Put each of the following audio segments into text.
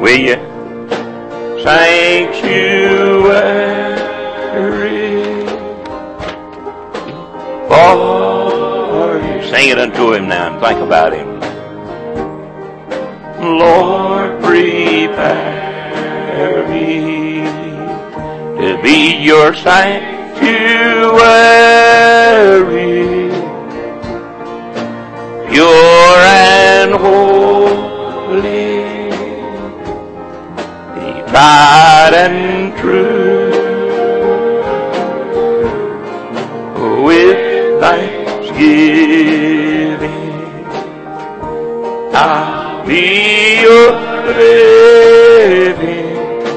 Will you? Sanctuary for you. Sing it unto him now and think about him. Lord, prepare me to be your sanctuary, pure and holy, tried and true, with thanksgiving I'll be your living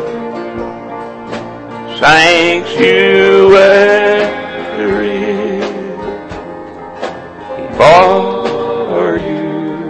sanctuary for you.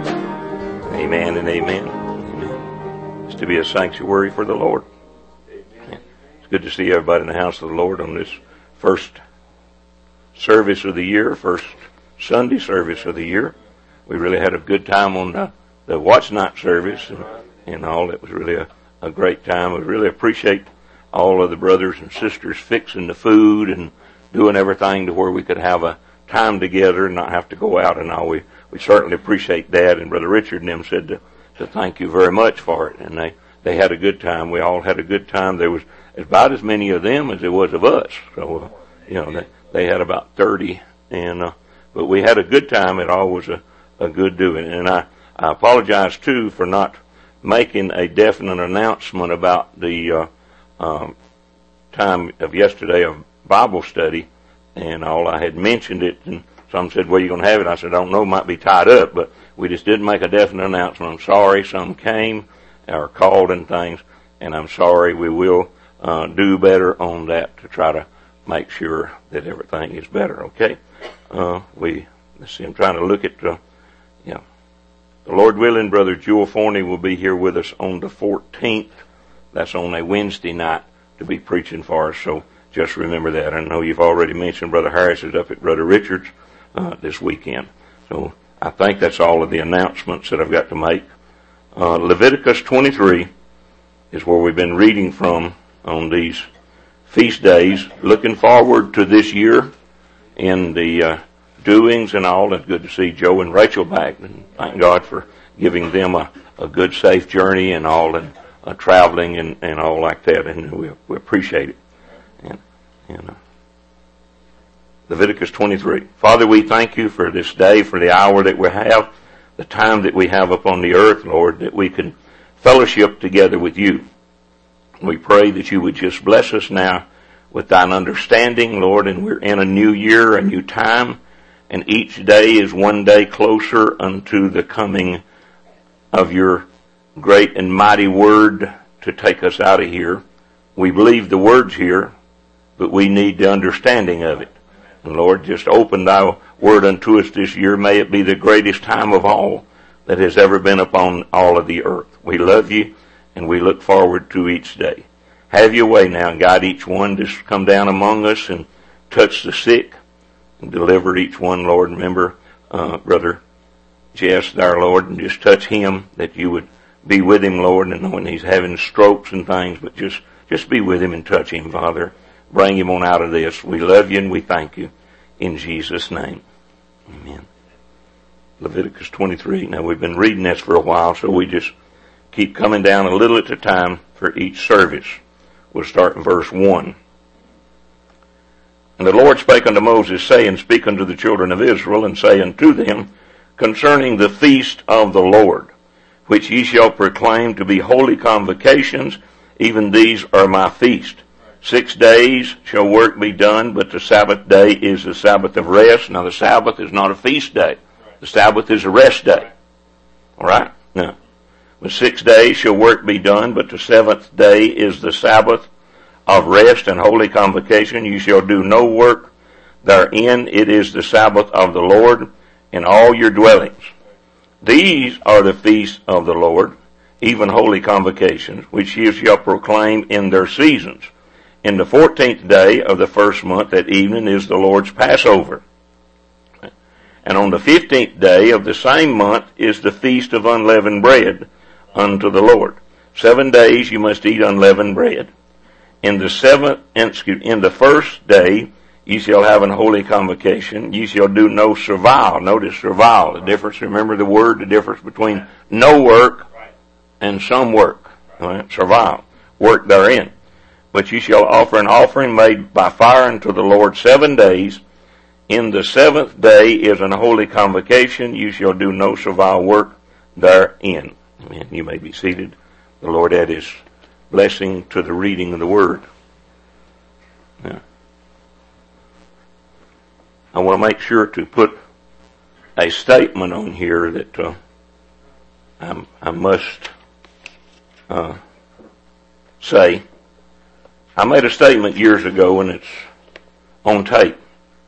Amen and amen. It's to be a sanctuary for the Lord. Amen. It's good to see everybody in the house of the Lord on this first service of the year, first Sunday service of the year. We really had a good time on the watch night service and all. It was really a great time. We really appreciate all of the brothers and sisters fixing the food and doing everything to where we could have a time together and not have to go out and all. We certainly appreciate that. And Brother Richard and them said to thank you very much for it. And they had a good time. We all had a good time. There was about as many of them as there was of us. So, they had about 30 but we had a good time. It all was a good doing. And I apologize too for not making a definite announcement about the time of yesterday of Bible study and all. I had mentioned it, and some said, "Well, you're going to have it." I said, "I don't know, might be tied up," but we just didn't make a definite announcement. I'm sorry. Some came or called and things, and I'm sorry. We will do better on that to try to make sure that everything is better. Okay. Let's see. I'm trying to look at the Lord willing, Brother Jewel Forney will be here with us on the 14th. That's on a Wednesday night to be preaching for us. So just remember that. I know you've already mentioned Brother Harris is up at Brother Richard's this weekend. So I think that's all of the announcements that I've got to make. Leviticus 23 is where we've been reading from on these feast days. Looking forward to this year in the doings and all. It's good to see Joe and Rachel back, and thank God for giving them a good, safe journey and all, and traveling and all like that, and we appreciate it. And Leviticus 23. Father, we thank you for this day, for the hour that we have, the time that we have upon the earth, Lord, that we can fellowship together with you. We pray that you would just bless us now with thine understanding, Lord, and we're in a new year, a new time, and each day is one day closer unto the coming of your great and mighty word to take us out of here. We believe the words here, but we need the understanding of it. And Lord, just open thy word unto us this year. May it be the greatest time of all that has ever been upon all of the earth. We love you, and we look forward to each day. Have your way now and guide each one. Just come down among us and touch the sick and deliver each one, Lord. Remember Brother Jess, our Lord, and just touch him, that you would be with him, Lord, and when he's having strokes and things, but just be with him and touch him, Father. Bring him on out of this. We love you and we thank you in Jesus' name. Amen. Leviticus 23. Now we've been reading this for a while, so we just keep coming down a little at a time for each service. We'll start in verse 1. And the Lord spake unto Moses, saying, Speak unto the children of Israel, and say unto them, concerning the feast of the Lord, which ye shall proclaim to be holy convocations, even these are my feast. 6 days shall work be done, but the Sabbath day is the Sabbath of rest. Now the Sabbath is not a feast day. The Sabbath is a rest day. Alright? Now, but 6 days shall work be done, but the 7th day is the Sabbath of rest and holy convocation. You shall do no work therein. It is the Sabbath of the Lord in all your dwellings. These are the feasts of the Lord, even holy convocations, which ye shall proclaim in their seasons. In the 14th day of the first month at evening is the Lord's Passover. And on the 15th day of the same month is the feast of unleavened bread unto the Lord. 7 days you must eat unleavened bread. In the first day ye shall have an holy convocation. Ye shall do no servile. Notice servile, the difference. Remember the difference between no work and some work. Right? Servile, work therein. But ye shall offer an offering made by fire unto the Lord 7 days. In the 7th day is an holy convocation. You shall do no servile work therein. Amen. You may be seated. The Lord add His blessing to the reading of the Word. Now, I want to make sure to put a statement on here that I must say. I made a statement years ago, and it's on tape,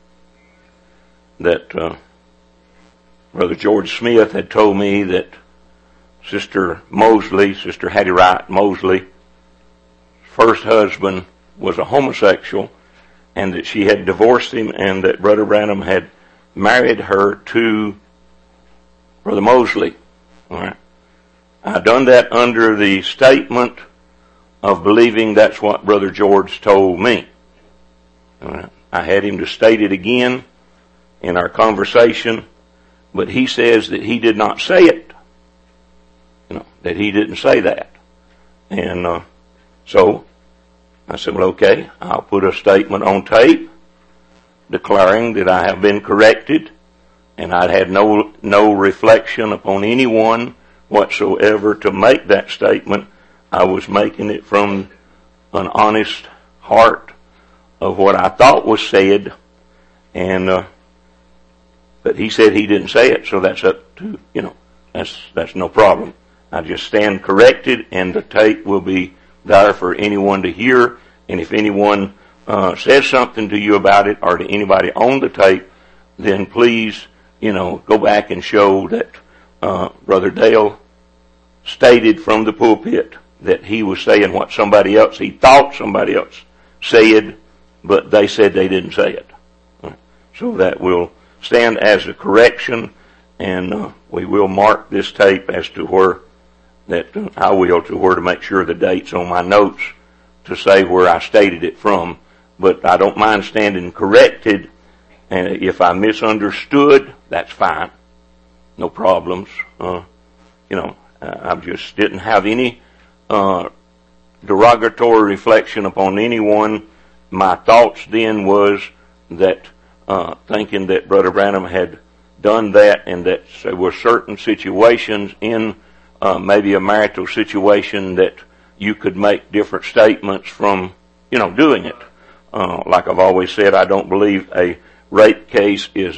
that Brother George Smith had told me that Sister Hattie Wright Mosley, first husband was a homosexual, and that she had divorced him, and that Brother Branham had married her to Brother Mosley. All right. I done that under the statement of believing that's what Brother George told me. All right. I had him to state it again in our conversation, but he says that he did not say it. That he didn't say that. And so I said, well, okay, I'll put a statement on tape declaring that I have been corrected, and I'd had no reflection upon anyone whatsoever to make that statement. I was making it from an honest heart of what I thought was said, and but he said he didn't say it, so that's up to, that's no problem. I just stand corrected, and the tape will be there for anyone to hear. And if anyone says something to you about it, or to anybody on the tape, then please, go back and show that Brother Dale stated from the pulpit that he was saying what he thought somebody else said, but they said they didn't say it. So that will stand as a correction, and we will mark this tape as to where to make sure the date's on my notes to say where I stated it from. But I don't mind standing corrected, and if I misunderstood, that's fine. No problems. I just didn't have any derogatory reflection upon anyone. My thoughts then was that thinking that Brother Branham had done that, and that there were certain situations in maybe a marital situation that you could make different statements from, doing it. Like I've always said, I don't believe a rape case is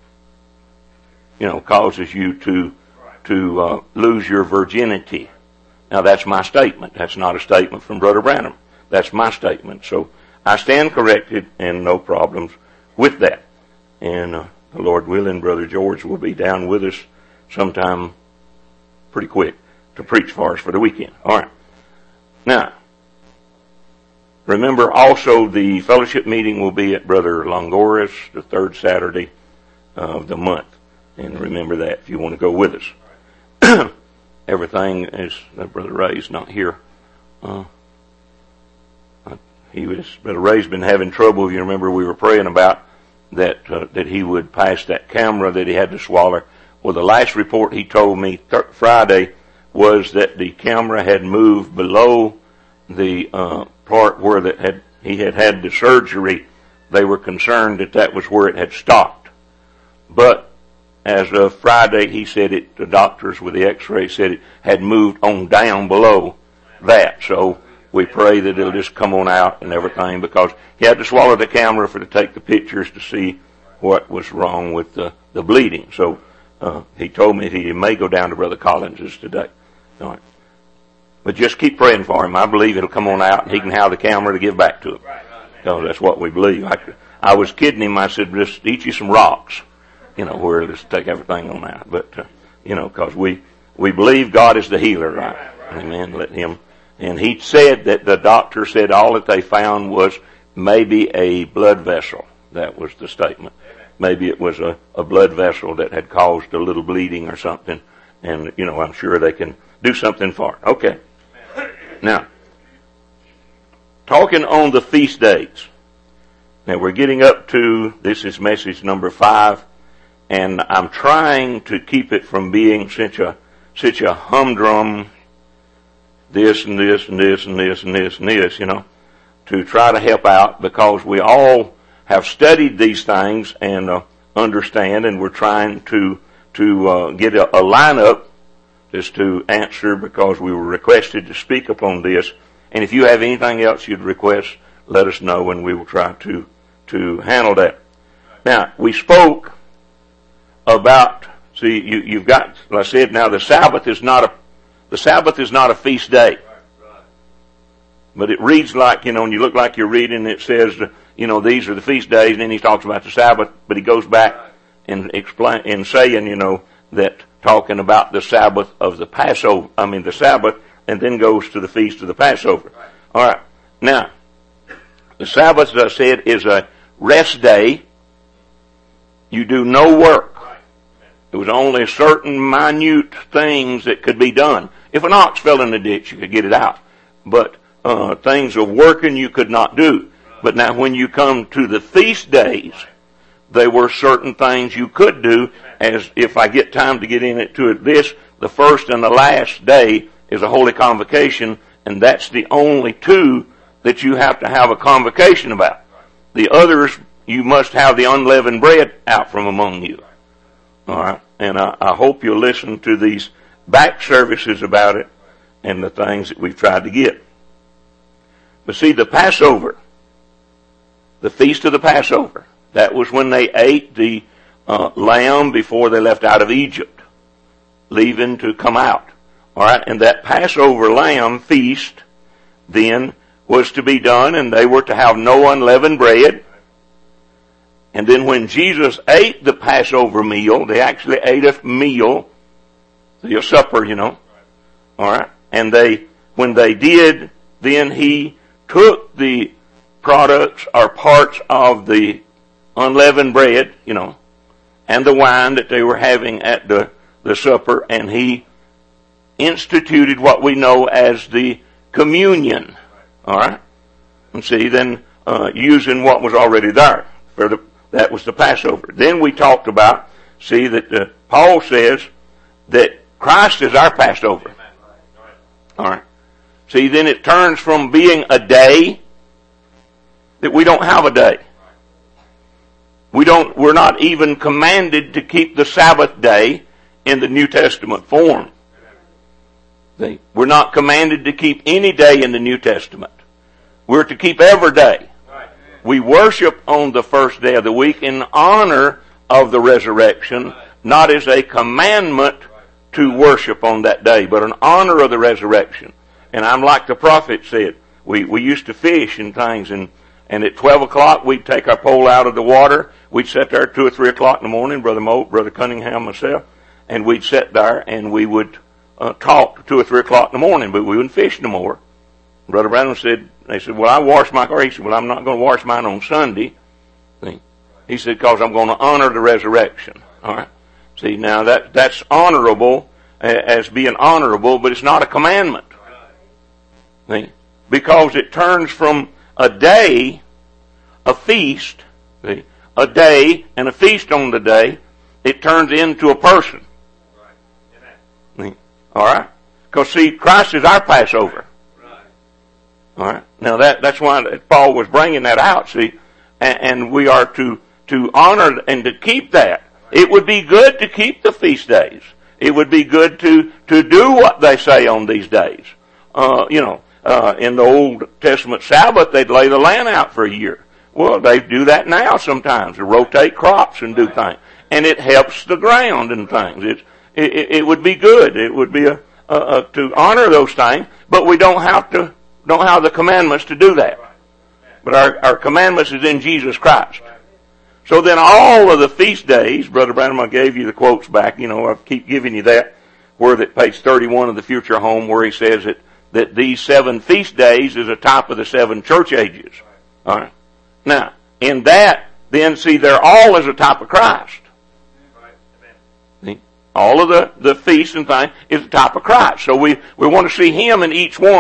causes you to lose your virginity. Now that's my statement. That's not a statement from Brother Branham. That's my statement. So I stand corrected, and no problems with that. And the Lord willing, Brother George will be down with us sometime pretty quick to preach for us for the weekend. All right. Now, remember also the fellowship meeting will be at Brother Longora's the 3rd Saturday of the month. And remember that if you want to go with us. Everything is, Brother Ray's not here. Brother Ray's been having trouble. You remember we were praying about that he would pass that camera that he had to swallow. Well, the last report he told me Friday was that the camera had moved below the part where he had the surgery. They were concerned that was where it had stopped. But as of Friday, he said the doctors with the x-ray said it had moved on down below that. So we pray that it'll just come on out and everything, because he had to swallow the camera to take the pictures to see what was wrong with the bleeding. So he told me he may go down to Brother Collins's today. All right. But just keep praying for him. I believe it'll come on out and he can have the camera to give back to him. So that's what we believe. I was kidding him. I said, just eat you some rocks, where let's take everything on out. But, because we believe God is the healer, right? Amen. Let him. And he said that the doctor said all that they found was maybe a blood vessel. That was the statement. Maybe it was a blood vessel that had caused a little bleeding or something. And, I'm sure they can do something for it. Okay. Now, talking on the feast days. Now we're getting up to, this is message number 5, and I'm trying to keep it from being such a humdrum, this and this and this and this and this and this, to try to help out, because we all have studied these things and understand, and we're trying to get a lineup just to answer, because we were requested to speak upon this. And if you have anything else you'd request, let us know, and we will try to handle that. Now, we spoke about, see, you've got, like I said, now the Sabbath is not a feast day. But it reads like, and you look like you're reading, it says, these are the feast days, and then he talks about the Sabbath, but he goes back and explain, and saying, that talking about the Sabbath of the Passover, the Sabbath, and then goes to the feast of the Passover. Alright. Now, the Sabbath, as I said, is a rest day. You do no work. It was only certain minute things that could be done. If an ox fell in the ditch, you could get it out. But things of working you could not do. But now when you come to the feast days, there were certain things you could do, as if I get time to get into it, the first and the last day is a holy convocation, and that's the only two that you have to have a convocation about. The others, you must have the unleavened bread out from among you. Alright? And I hope you'll listen to these back services about it and the things that we've tried to get. But see, the Passover, the Feast of the Passover, that was when they ate the lamb before they left out of Egypt, leaving to come out. Alright, and that Passover lamb feast then was to be done, and they were to have no unleavened bread. And then when Jesus ate the Passover meal, they actually ate a meal, a supper, Alright, and when they did, then he took the products or parts of the unleavened bread, and the wine that they were having at the supper, and he instituted what we know as the communion. Alright? And see, then using what was already there. That was the Passover. Then we talked about, see, that Paul says that Christ is our Passover. Alright? See, then it turns from being a day that we don't have a day. We're not even commanded to keep the Sabbath day in the New Testament form. We're not commanded to keep any day in the New Testament. We're to keep every day. We worship on the first day of the week in honor of the resurrection, not as a commandment to worship on that day, but in honor of the resurrection. And I'm like the prophet said, we used to fish and things, and at 12 o'clock we'd take our pole out of the water. We'd sit there at 2 or 3 o'clock in the morning, Brother Moat, Brother Cunningham, myself, and we'd sit there and we would talk to 2 or 3 o'clock in the morning, but we wouldn't fish no more. Brother Branham said, well, I wash my car. He said, well, I'm not going to wash mine on Sunday. He said, because I'm going to honor the resurrection. Alright? See, now that's honorable as being honorable, but it's not a commandment. See? Because it turns from a day, a feast, see, a day and a feast on the day, it turns into a person. Alright? Because see, Christ is our Passover. Alright? Now that's why Paul was bringing that out, see, and we are to honor and to keep that. It would be good to keep the feast days. It would be good to do what they say on these days. In the Old Testament Sabbath, they'd lay the land out for a year. Well, they do that now sometimes, to rotate crops and do things. And it helps the ground and things. It would be good. It would be to honor those things, but we don't have the commandments to do that. But our commandments is in Jesus Christ. So then all of the feast days, Brother Branham, I gave you the quotes back, I keep giving you that, where that page 31 of the Future Home, where he says that these 7 feast days is a type of the 7 church ages. Alright? Now, in that, then see, they're all as a type of Christ. See? All of the feasts and things is a type of Christ. So we want to see Him in each one,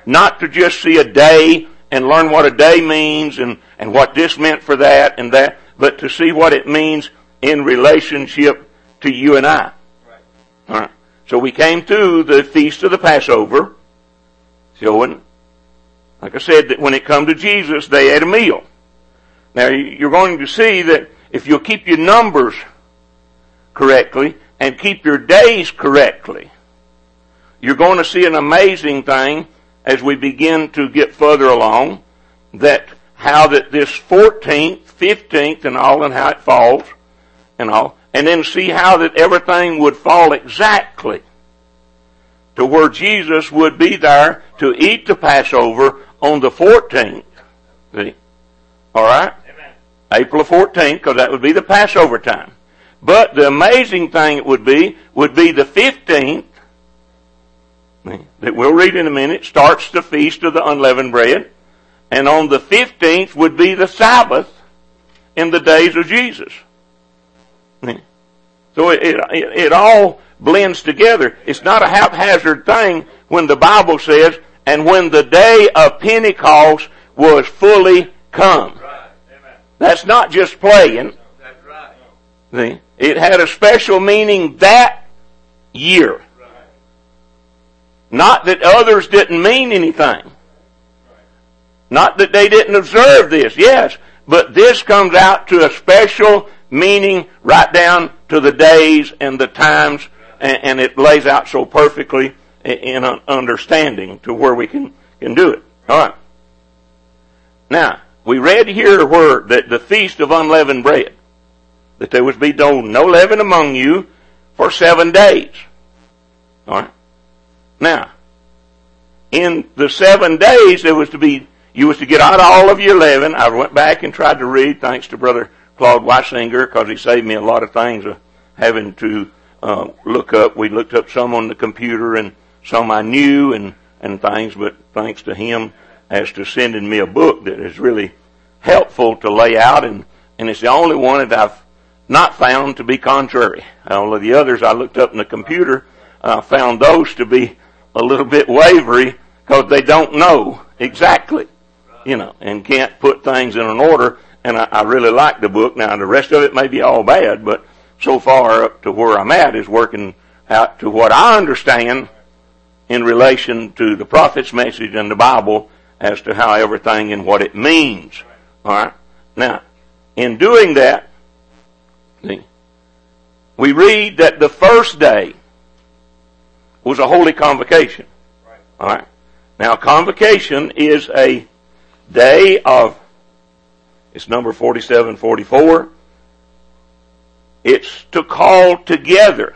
Not to just see a day and learn what a day means and what this meant for that and that, but to see what it means in relationship to you and I. All right. So we came to the feast of the Passover, showing, like I said, that when it come to Jesus, they ate a meal. Now you're going to see that if you'll keep your numbers correctly and keep your days correctly, you're going to see an amazing thing as we begin to get further along, that how that this 14th, 15th and all, and how it falls and all, and then see how that everything would fall exactly to where Jesus would be there to eat the Passover on the 14th. See? All right? Amen. April 14th, because that would be the Passover time. But the amazing thing it would be the 15th, that we'll read in a minute, starts the Feast of the Unleavened Bread. And on the 15th would be the Sabbath in the days of Jesus. So it all blends together. It's not a haphazard thing when the Bible says, and when the day of Pentecost was fully come. Right. That's not just playing. That's right. See? It had a special meaning that year. Right. Not that others didn't mean anything. Right. Not that they didn't observe this, yes. But this comes out to a special meaning right down to the days and the times, and it lays out so perfectly in an understanding to where we can do it. All right. Now, we read here where that the Feast of Unleavened Bread, that there was be no leaven among you for 7 days. All right. Now, in the 7 days, you was to get out all of your leaven. I went back and tried to read, thanks to Brother Claude Weisinger, because he saved me a lot of things of having to look up. We looked up some on the computer and some I knew and things, but thanks to him as to sending me a book that is really helpful to lay out, and it's the only one that I've not found to be contrary. All of the others I looked up in the computer, found those to be a little bit wavery because they don't know exactly, and can't put things in an order. And I really like the book. Now, the rest of it may be all bad, but so far up to where I'm at is working out to what I understand in relation to the prophet's message and the Bible as to how everything and what it means. All right? Now, in doing that, we read that the first day was a holy convocation. All right? Now, convocation is a day of, it's number 4744. It's to call together.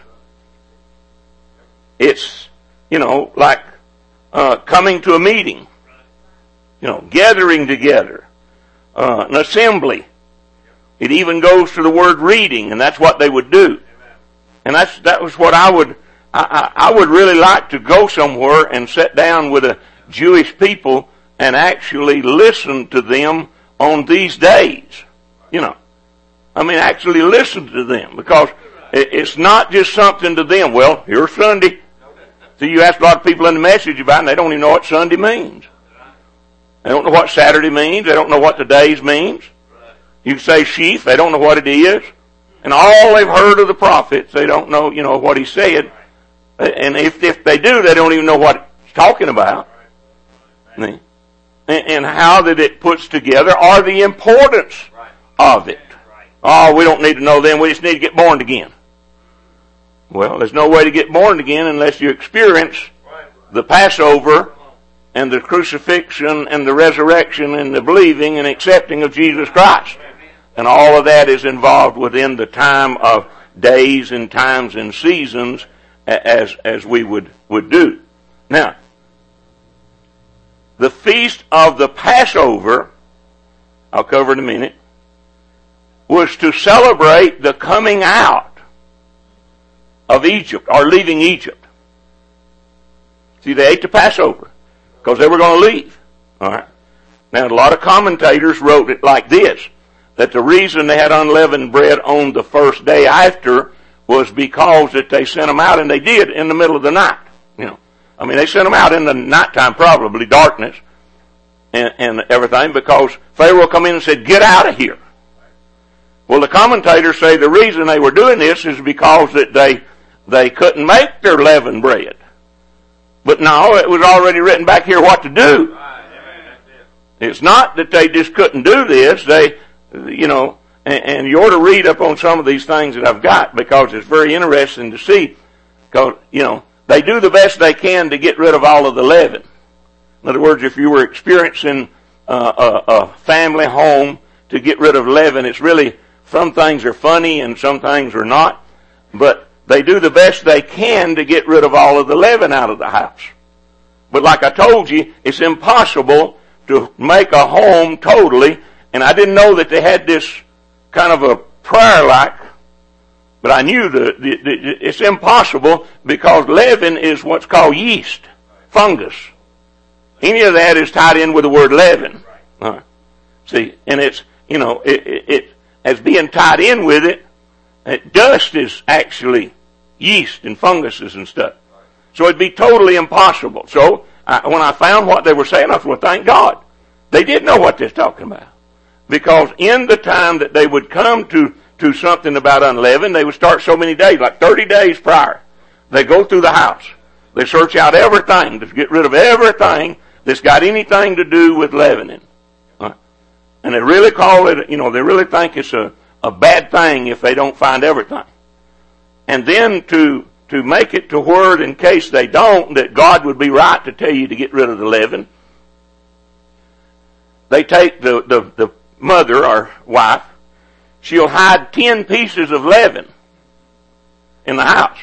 It's, like coming to a meeting. Gathering together. An assembly. It even goes to the word reading, and that's what they would do. And that was what I would really like to go somewhere and sit down with a Jewish people and actually listen to them on these days. Actually listen to them, because it's not just something to them. Well, here's Sunday. So you ask a lot of people in the message about it, and they don't even know what Sunday means. They don't know what Saturday means. They don't know what the days means. You can say sheaf, they don't know what it is. And all they've heard of the prophets, they don't know, what he said. And if they do, they don't even know what it's talking about. And how that it puts together, or the importance of it. Oh, we don't need to know then, we just need to get born again. Well, there's no way to get born again unless you experience the Passover and the crucifixion and the resurrection and the believing and accepting of Jesus Christ. And all of that is involved within the time of days and times and seasons as we would do. Now, the Feast of the Passover, I'll cover in a minute, was to celebrate the coming out of Egypt, or leaving Egypt. See, they ate the Passover because they were going to leave. All right. Now, a lot of commentators wrote it like this, that the reason they had unleavened bread on the first day after was because that they sent them out, and they did, in the middle of the night. I mean, they sent them out in the nighttime, probably darkness and everything, because Pharaoh come in and said, get out of here. Well, the commentators say the reason they were doing this is because that they couldn't make their leavened bread. But no, it was already written back here what to do. It's not that they just couldn't do this. They, and you ought to read up on some of these things that I've got, because it's very interesting to see. Because, they do the best they can to get rid of all of the leaven. In other words, if you were experiencing a family home to get rid of leaven, it's really, some things are funny and some things are not. But they do the best they can to get rid of all of the leaven out of the house. But like I told you, it's impossible to make a home totally, and I didn't know that they had this kind of a prayer like, but I knew that it's impossible, because leaven is what's called yeast, fungus. Any of that is tied in with the word leaven. See, and it's, it as being tied in with it, dust is actually yeast and funguses and stuff. So it'd be totally impossible. So when I found what they were saying, I thought, well, thank God. They did know what they're talking about. Because in the time that they would come to something about unleavened, they would start so many days, like 30 days prior. They go through the house. They search out everything to get rid of everything that's got anything to do with leavening. And they really call it, they really think it's a bad thing if they don't find everything. And then to make it to word, in case they don't, that God would be right to tell you to get rid of the leaven, they take the mother or wife, she'll hide 10 pieces of leaven in the house.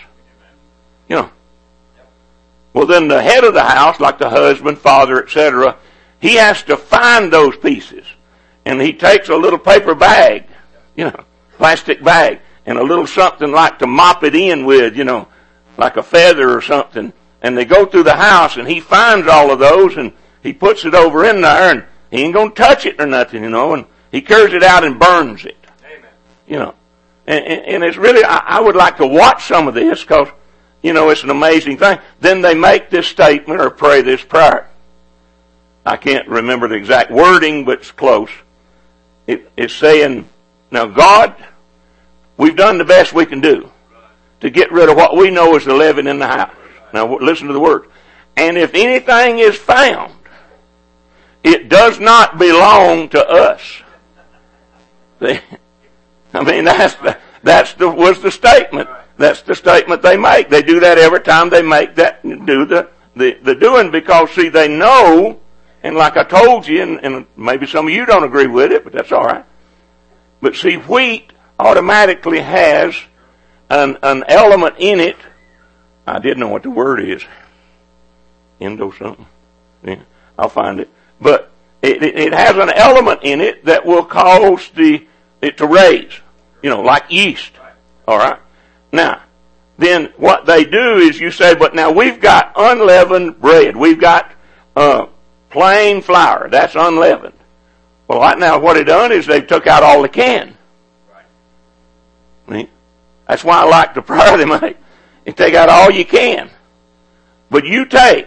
Well, then the head of the house, like the husband, father, etc., he has to find those pieces. And he takes a little paper bag, plastic bag, and a little something like to mop it in with, like a feather or something. And they go through the house, and he finds all of those, and he puts it over in there, and he ain't going to touch it or nothing, and he carries it out and burns it. Amen. And it's really, I would like to watch some of this, because, it's an amazing thing. Then they make this statement or pray this prayer. I can't remember the exact wording, but it's close. It's saying, now God, we've done the best we can do to get rid of what we know is the leaven in the house. Now listen to the word. And if anything is found, it does not belong to us. See? I mean, was the statement. That's the statement they make. They do that every time they make that, do the doing, because see, they know, and like I told you, and maybe some of you don't agree with it, but that's alright. But see, wheat automatically has an element in it. I didn't know what the word is. Endo something. Yeah, I'll find it. But it has an element in it that will cause it to raise. Like yeast. Alright? Now, then what they do is you say, but now we've got unleavened bread. We've got plain flour. That's unleavened. Well, right now what they've done is they've took out all they can. Right. That's why I like the prayer they make. You take out all you can. But you take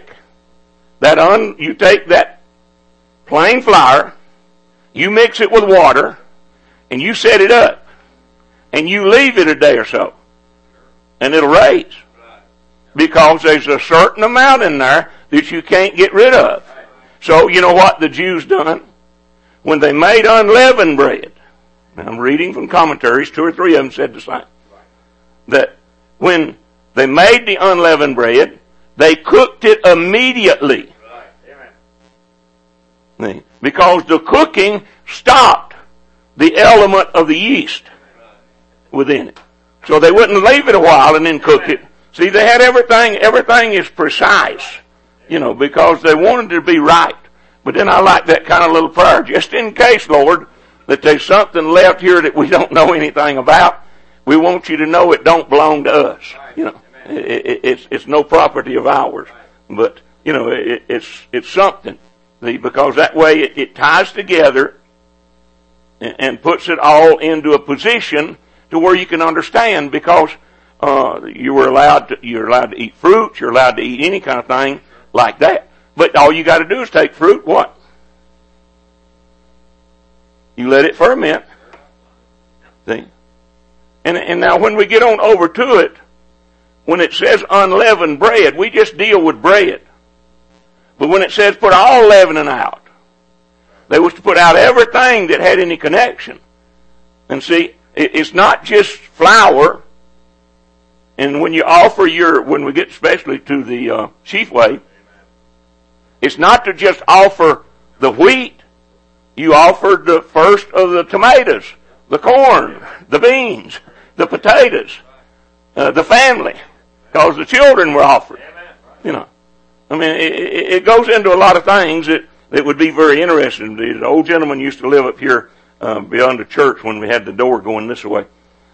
that plain flour, you mix it with water, and you set it up. And you leave it a day or so. And it'll raise. Because there's a certain amount in there that you can't get rid of. So, you know what the Jews done? When they made unleavened bread, now I'm reading from commentaries, 2 or 3 of them said the same, that when they made the unleavened bread, they cooked it immediately. Because the cooking stopped the element of the yeast within it. So they wouldn't leave it a while and then cook it. See, they had everything is precise, because they wanted it to be right. But then I like that kind of little prayer. Just in case, Lord, that there's something left here that we don't know anything about, we want you to know it don't belong to us. It's no property of ours. But, it's something. See, because that way it ties together and puts it all into a position to where you can understand, because you're allowed to eat fruit. You're allowed to eat any kind of thing like that. But all you got to do is take fruit. What? You let it ferment. See? And now when we get on over to it, when it says unleavened bread, we just deal with bread. But when it says put all leavening out, they was to put out everything that had any connection. And see, it's not just flour. And when you offer when we get especially to the sheaf wave, it's not to just offer the wheat. You offered the first of the tomatoes, the corn, the beans, the potatoes, the family, because the children were offered. You know, I mean, it goes into a lot of things that would be very interesting. The old gentleman used to live up here beyond the church when we had the door going this way.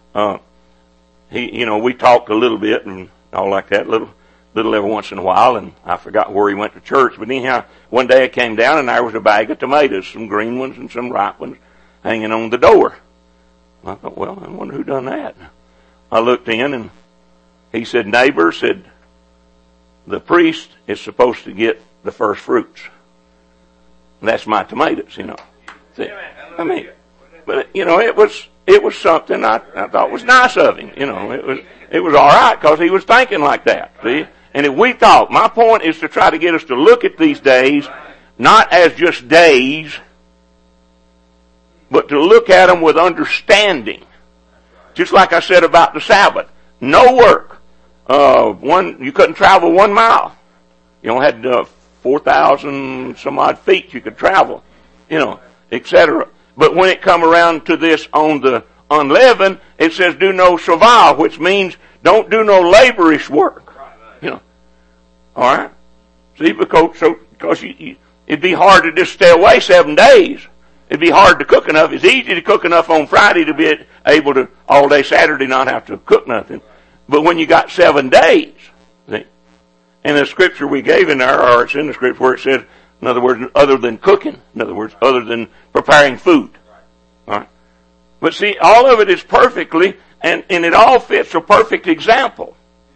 We talked a little bit and all like that, little every once in a while, and I forgot where he went to church. But anyhow, one day I came down and there was a bag of tomatoes, some green ones and some ripe ones, hanging on the door. I thought, well, I wonder who done that. I looked in and he said, neighbor, said, the priest is supposed to get the first fruits. And that's my tomatoes, you know. See, I mean, but it was something I thought was nice of him. You know, it was all right because he was thinking like that. See, and if we thought, my point is to try to get us to look at these days not as just days, but to look at them with understanding. Just like I said about the Sabbath, no work. You couldn't travel 1 mile. You had 4,000 some odd feet you could travel, etc. But when it come around to this on the unleavened, it says do no travail, which means don't do no laborious work. All right. See, because it'd be hard to just stay away 7 days. It'd be hard to cook enough. It's easy to cook enough on Friday to be able to all day Saturday not have to cook nothing. But when you got 7 days, see, and the scripture we gave in there, or it's in the scripture where it says, in other words, other than cooking, in other words, other than preparing food. All right. But see, all of it is perfectly, and it all fits a perfect example.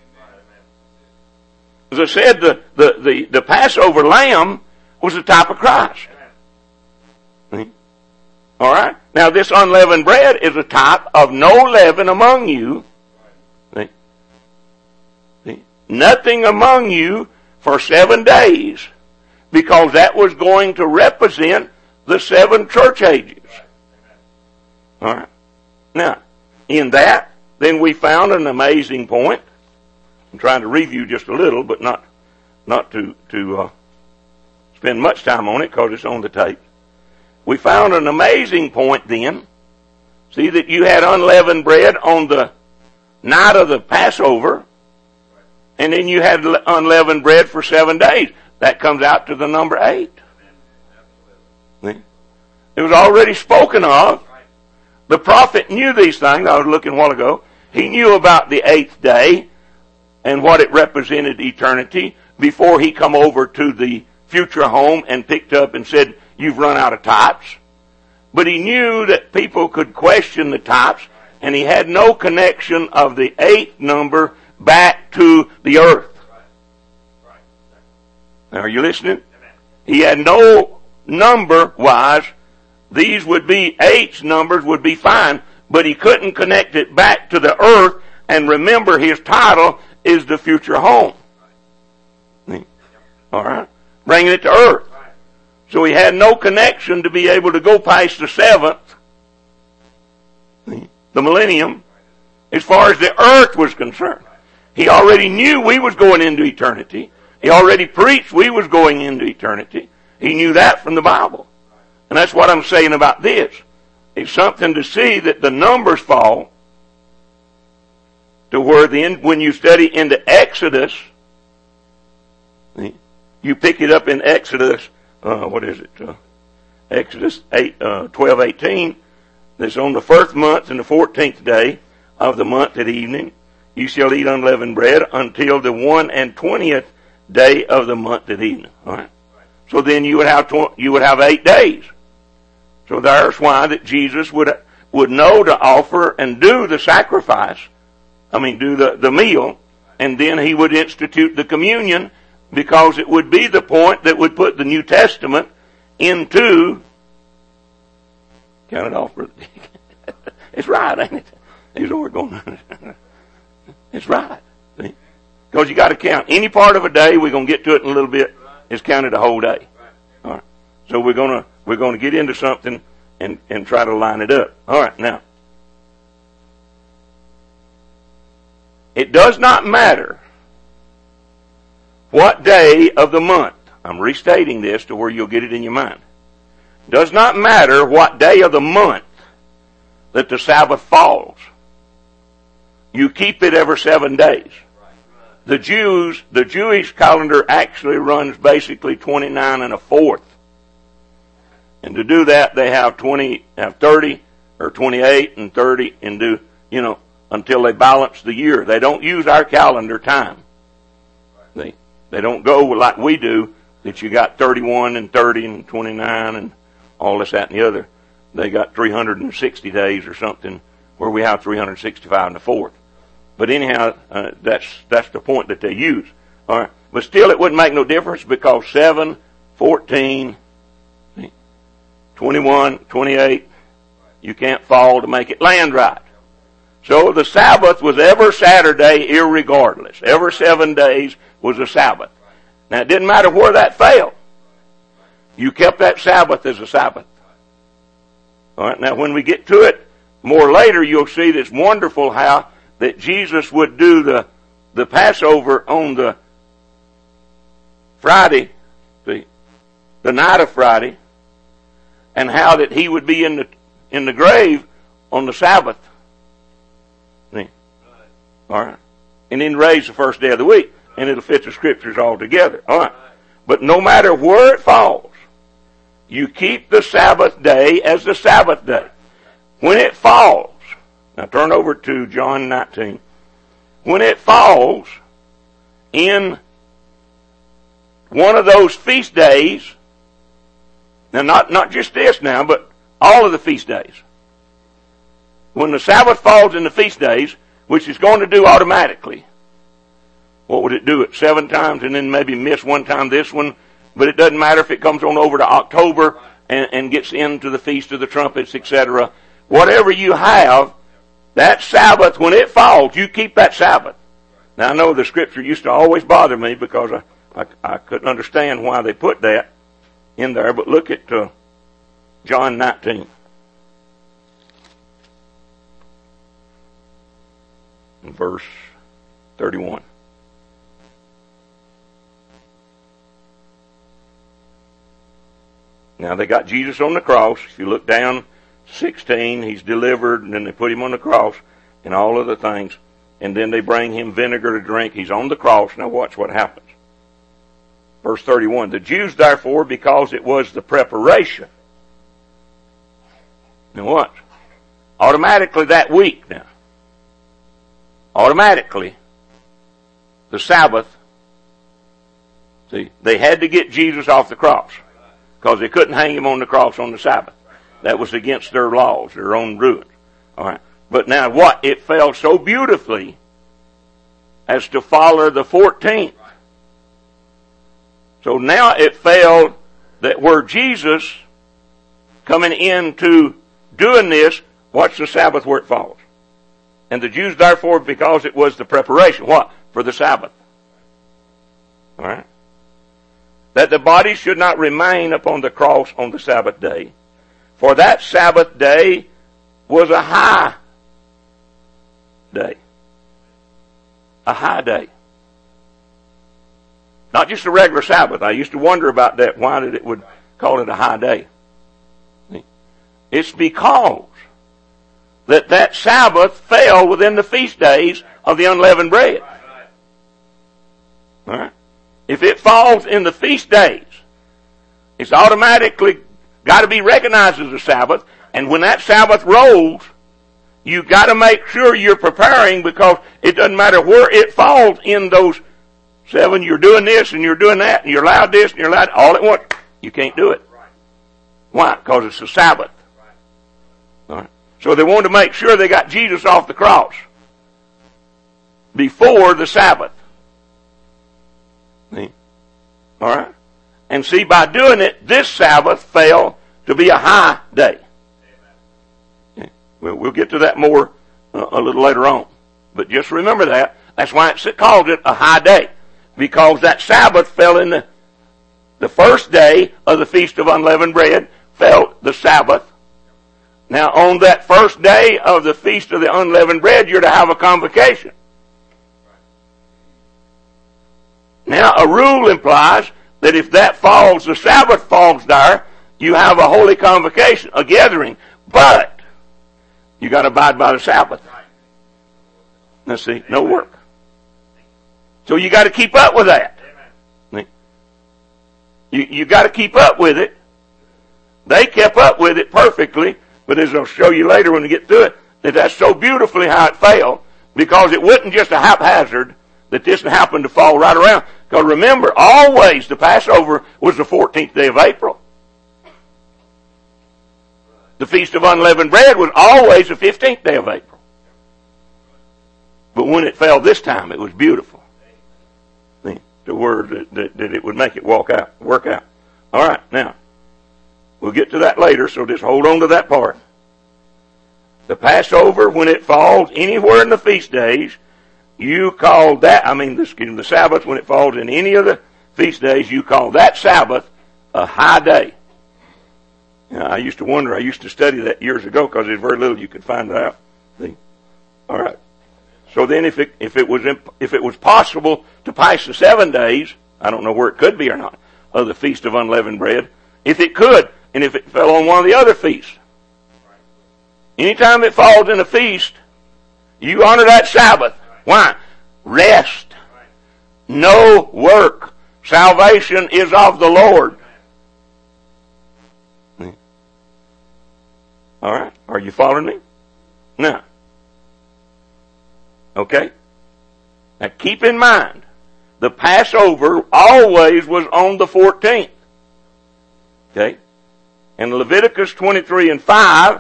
As I said, the Passover lamb was a type of Christ. See? All right. Now this unleavened bread is a type of no leaven among you. See? See? Nothing among you for 7 days, because that was going to represent the 7 church ages. All right. Now, in that, then we found an amazing point. I'm trying to review just a little, but not to spend much time on it because it's on the tape. We found an amazing point then. See that you had unleavened bread on the night of the Passover, and then you had unleavened bread for 7 days. That comes out to the number 8. See? It was already spoken of. The prophet knew these things. I was looking a while ago. He knew about the 8th day and what it represented eternity before he come over to the future home and picked up and said, you've run out of types. But he knew that people could question the types, and he had no connection of the 8th number back to the earth. Now, are you listening? He had no number-wise. These would be 8's numbers would be fine, but he couldn't connect it back to the earth, and remember his title is the future home. All right? Bringing it to earth. So he had no connection to be able to go past the 7th, the millennium, as far as the earth was concerned. He already knew we was going into eternity. He already preached we was going into eternity. He knew that from the Bible. And that's what I'm saying about this. It's something to see that the numbers fall to where when you study into Exodus, you pick it up in Exodus, Exodus 12:18. That's on the 1st month and the 14th day of the month at evening. You shall eat unleavened bread until the 21st day of the month at evening. All right. So then you would have 8 days. So there's why that Jesus would know to offer and do the sacrifice do the meal, and then he would institute the communion, because it would be the point that would put the New Testament into, count it off, brother. It's right, ain't it? He's over going. It's right. Because you got to count any part of a day. We're going to get to it in a little bit. It's counted a whole day. All right. So we're going to get into something and try to line it up. All right. Now, it does not matter what day of the month. I'm restating this to where you'll get it in your mind. Does not matter what day of the month that the Sabbath falls. You keep it every 7 days. The Jewish calendar actually runs basically 29 1/4. And to do that, they have 30 or 28 and 30 and do, until they balance the year. They don't use our calendar time. They don't go like we do, that you got 31 and 30 and 29 and all this, that, and the other. They got 360 days or something, where we have 365 1/4. But anyhow, that's the point that they use. All right. But still, it wouldn't make no difference, because 7, 14, 21, 28, you can't fall to make it land right. So the Sabbath was every Saturday irregardless. Every 7 days was a Sabbath. Now, it didn't matter where that fell. You kept that Sabbath as a Sabbath. All right. Now, when we get to it more later, you'll see that it's wonderful how that Jesus would do the Passover on the Friday, the night of Friday, and how that he would be in the grave on the Sabbath. See? All right. And then raise the first day of the week, and it'll fit the scriptures all together. All right. But no matter where it falls, you keep the Sabbath day as the Sabbath day. When it falls, now turn over to John 19. When it falls in one of those feast days, now not just this now, but all of the feast days. When the Sabbath falls in the feast days, which it's going to do automatically, what would it do it 7 times and then maybe miss one time this one? But it doesn't matter if it comes on over to October and gets into the Feast of the Trumpets, etc. Whatever you have, that Sabbath, when it falls, you keep that Sabbath. Now, I know the scripture used to always bother me, because I couldn't understand why they put that in there, but look at John 19. Verse 31. Now, they got Jesus on the cross. If you look down 16, he's delivered, and then they put him on the cross and all of the things. And then they bring him vinegar to drink. He's on the cross. Now watch what happens. Verse 31. The Jews, therefore, because it was the preparation. Now what? Automatically that week now. Automatically, the Sabbath, see, they had to get Jesus off the cross, because they couldn't hang him on the cross on the Sabbath. That was against their laws, their own ruin. All right. But now what? It fell so beautifully as to follow the 14th. So now it fell that where Jesus coming into doing this, watch the Sabbath where it falls. And the Jews, therefore, because it was the preparation, what? For the Sabbath. All right. That the body should not remain upon the cross on the Sabbath day. For that Sabbath day was a high day. A high day. Not just a regular Sabbath. I used to wonder about that. Why did it would call it a high day? It's because that Sabbath fell within the feast days of the unleavened bread. All right. If it falls in the feast days, it's automatically got to be recognized as a Sabbath. And when that Sabbath rolls, you got to make sure you're preparing, because it doesn't matter where it falls in those 7. You're doing this and you're doing that, and you're allowed this and you're allowed all at once. You can't do it. Why? Because it's a Sabbath. All right. So they wanted to make sure they got Jesus off the cross. before the Sabbath. See? All right? And see, by doing it, this Sabbath fell to be a high day. Okay. We'll get to that more a little later on. But just remember that. That's why it called it a high day. Because that Sabbath fell in the first day of the Feast of Unleavened Bread, fell the Sabbath. Now, on that first day of the Feast of the Unleavened Bread, you're to have a convocation. Now, a rule implies that if that falls, the Sabbath falls there, you have a holy convocation, a gathering. But you got to abide by the Sabbath. Now, see, no work. So you got to keep up with that. You got to keep up with it. They kept up with it perfectly, but as I'll show you later when we get to it, that's so beautifully how it fell, because it wasn't just a haphazard that this happened to fall right around. Because remember, always the Passover was the 14th day of April. The Feast of Unleavened Bread was always the 15th day of April. But when it fell this time, it was beautiful. The word that it would make it work out. All right, now, we'll get to that later, so just hold on to that part. The Passover, when it falls anywhere in the feast days, you call that, the Sabbath, when it falls in any of the feast days, you call that Sabbath a high day. I used to wonder, I used to study that years ago because there's very little you could find out. See? All right. So then if it was possible to pass the 7 days, I don't know where it could be or not, of the Feast of Unleavened Bread, if it could, and if it fell on one of the other feasts. Anytime it falls in a feast, you honor that Sabbath. Why? Rest. No work. Salvation is of the Lord. All right. Are you following me? Now. Okay? Now keep in mind, the Passover always was on the 14th. Okay? In Leviticus 23 and 5,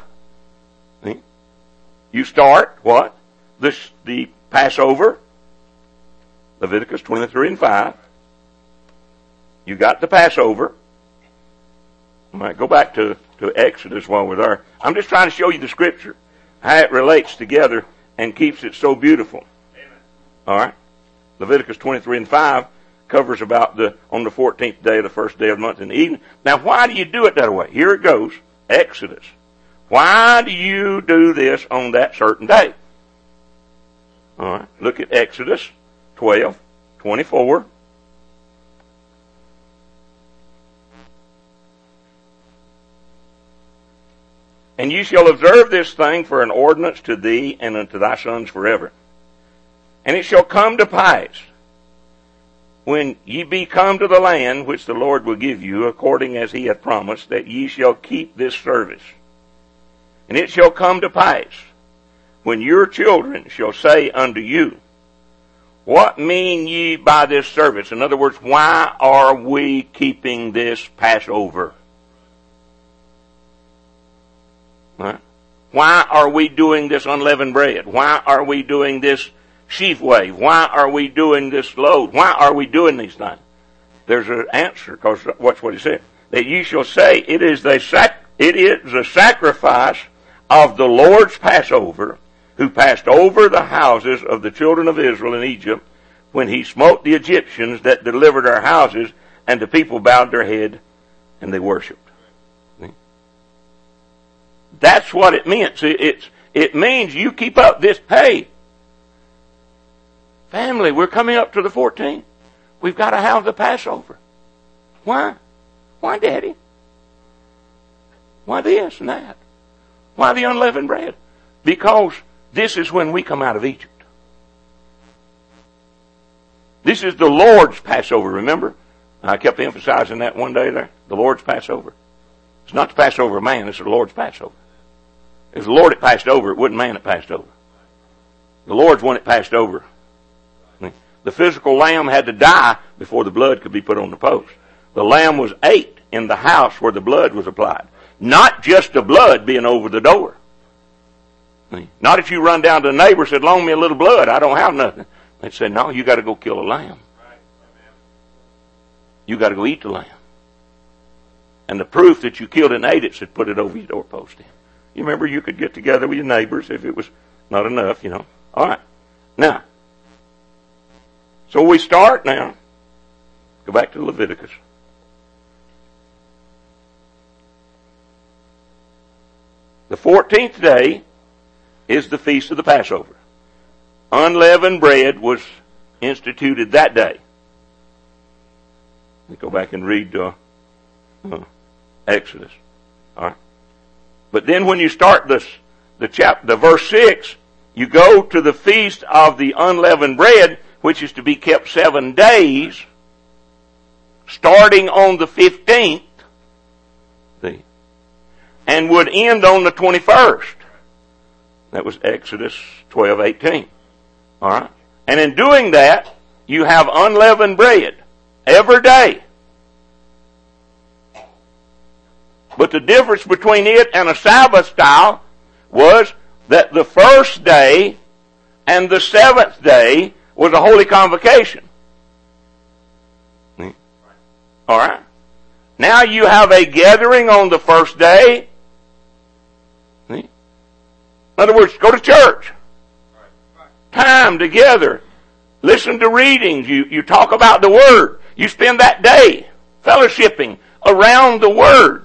you start what? The Passover. Leviticus 23 and 5. You got the Passover. I might go back to Exodus while we're there. I'm just trying to show you the Scripture, how it relates together and keeps it so beautiful. Amen. All right? Leviticus 23 and 5 covers about on the 14th day of the first day of the month in the evening. Now, why do you do it that way? Here it goes. Exodus. Why do you do this on that certain day? All right. Look at Exodus 12:24. And you shall observe this thing for an ordinance to thee and unto thy sons forever. And it shall come to pass, when ye be come to the land which the Lord will give you, according as he hath promised, that ye shall keep this service. And it shall come to pass, when your children shall say unto you, what mean ye by this service? In other words, why are we keeping this Passover? Right? Why are we doing this unleavened bread? Why are we doing this sheaf wave? Why are we doing this load? Why are we doing these things? There's an answer, because watch what he said. That ye shall say, it is the sacrifice of the Lord's Passover, who passed over the houses of the children of Israel in Egypt, when he smote the Egyptians that delivered our houses, and the people bowed their head, and they worshipped. That's what it means. It means you keep up this, hey, family, we're coming up to the 14th. We've got to have the Passover. Why? Why, Daddy? Why this and that? Why the unleavened bread? Because this is when we come out of Egypt. This is the Lord's Passover, remember? I kept emphasizing that one day there. The Lord's Passover. It's not the Passover of man, it's the Lord's Passover. If the Lord had passed over, it wasn't man that passed over. The Lord's one that passed over. The physical lamb had to die before the blood could be put on the post. The lamb was ate in the house where the blood was applied. Not just the blood being over the door. Not if you run down to the neighbor and said, loan me a little blood. I don't have nothing. They'd say, no, you got to go kill a lamb. You got to go eat the lamb. And the proof that you killed and ate it said, put it over your doorpost. You remember you could get together with your neighbors if it was not enough, you know. All right. Now, so we start now. Go back to Leviticus. The 14th day is the feast of the Passover. Unleavened bread was instituted that day. We go back and read Exodus. All right. But then when you start the verse 6, you go to the feast of the unleavened bread, which is to be kept 7 days, starting on the 15th, and would end on the 21st. That was Exodus 12:18. All right. And in doing that, you have unleavened bread every day. But the difference between it and a Sabbath style was that the first day and the 7th day was a holy convocation. All right. Now you have a gathering on the first day. In other words, go to church. Time together. Listen to readings. You talk about the Word. You spend that day fellowshipping around the Word.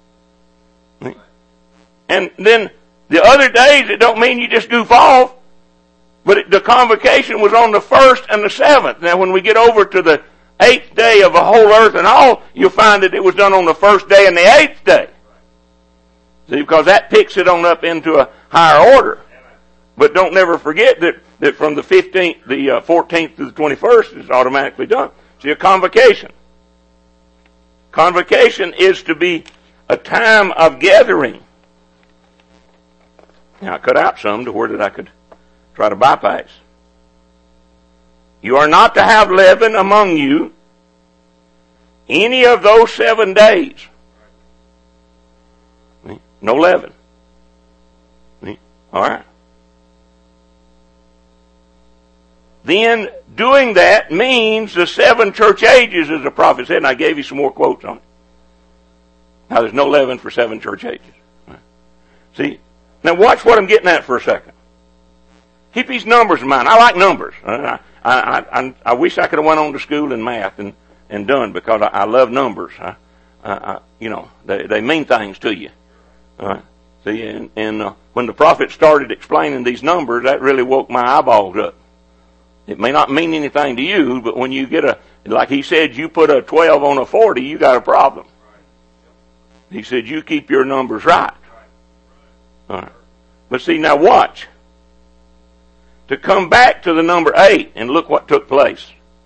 And then the other days, it don't mean you just goof off. But the convocation was on the 1st and the 7th. Now when we get over to the 8th day of the whole earth and all, you'll find that it was done on the 1st day and the 8th day. See, because that picks it on up into a higher order. But don't never forget that from the 14th to the 21st is automatically done. See, a convocation. Convocation is to be a time of gathering. Now, I cut out some to where that I could try to bypass. You are not to have leaven among you any of those 7 days. No leaven. All right. Then doing that means the 7 church ages, as the prophet said, and I gave you some more quotes on it. Now, there's no leaven for 7 church ages. See? Now, watch what I'm getting at for a second. Keep these numbers in mind. I like numbers. I wish I could have went on to school in math and done, because I love numbers. You know, they mean things to you. All right. See, and when the prophet started explaining these numbers, that really woke my eyeballs up. It may not mean anything to you, but when you get like he said, you put a 12 on a 40, you got a problem. He said, you keep your numbers right. All right. But see, now watch. To come back to the number 8 and look what took place.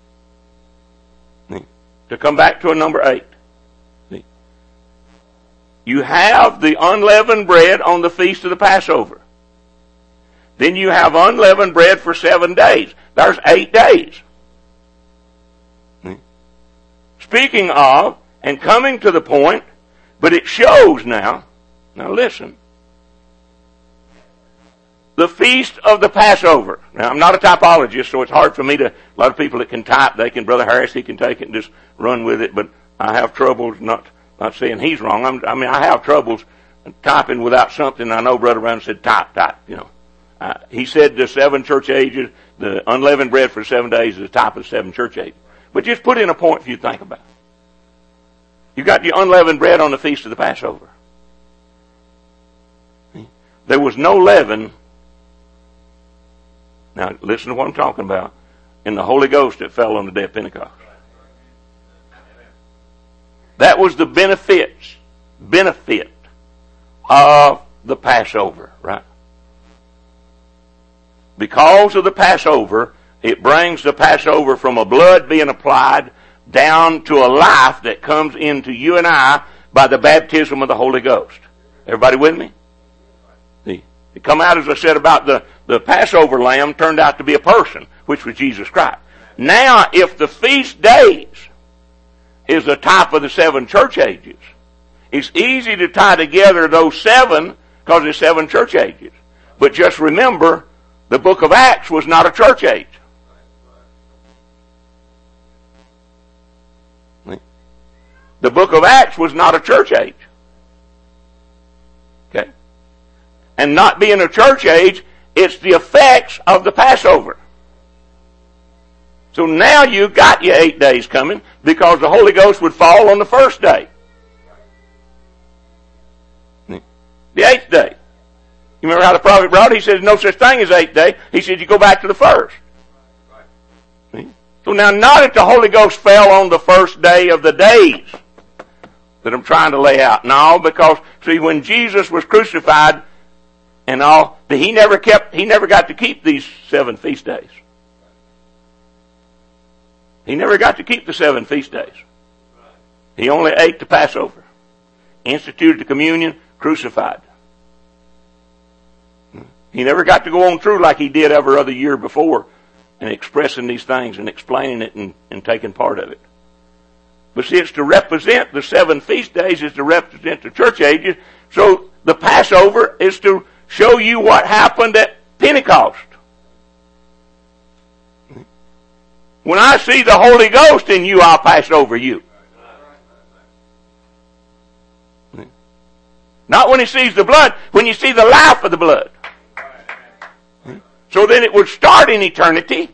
To come back to a number 8. See? You have the unleavened bread on the feast of the Passover. Then you have unleavened bread for 7 days. There's 8 days. Speaking of, and coming to the point, but it shows now listen, the feast of the Passover. Now, I'm not a typologist, so it's hard for me to, a lot of people that can type, Brother Harris, he can take it and just run with it, but I have troubles, not saying he's wrong. I have troubles typing without something. I know Brother Brown said type, you know. He said the 7 church ages, the unleavened bread for 7 days is the type of 7 church ages. But just put in a point for you to think about. You got your unleavened bread on the feast of the Passover. There was no leaven. Now listen to what I'm talking about. In the Holy Ghost that fell on the day of Pentecost. That was the benefit of the Passover, right? Because of the Passover, it brings the Passover from a blood being applied down to a life that comes into you and I by the baptism of the Holy Ghost. Everybody with me? See, it come out, as I said, about the Passover lamb turned out to be a person, which was Jesus Christ. Now, if the feast days is a type of the 7 church ages, it's easy to tie together those 7 because there's 7 church ages. But just remember, the book of Acts was not a church age. The book of Acts was not a church age. Okay? And not being a church age, it's the effects of the Passover. So now you got your 8 days coming because the Holy Ghost would fall on the first day. The 8th day. You remember how the prophet brought it? He said, no such thing as 8th day. He said, you go back to the first. So now, not that the Holy Ghost fell on the first day of the days that I'm trying to lay out. No, because, see, when Jesus was crucified and all, he never got to keep these 7 feast days. He never got to keep the 7 feast days. He only ate the Passover, instituted the communion, crucified. He never got to go on through like he did every other year before and expressing these things and explaining it and taking part of it. But see, it's to represent the 7 feast days, is to represent the church ages. So the Passover is to show you what happened at Pentecost. When I see the Holy Ghost in you, I'll pass over you. Not when he sees the blood, when you see the life of the blood. So then it would start in eternity.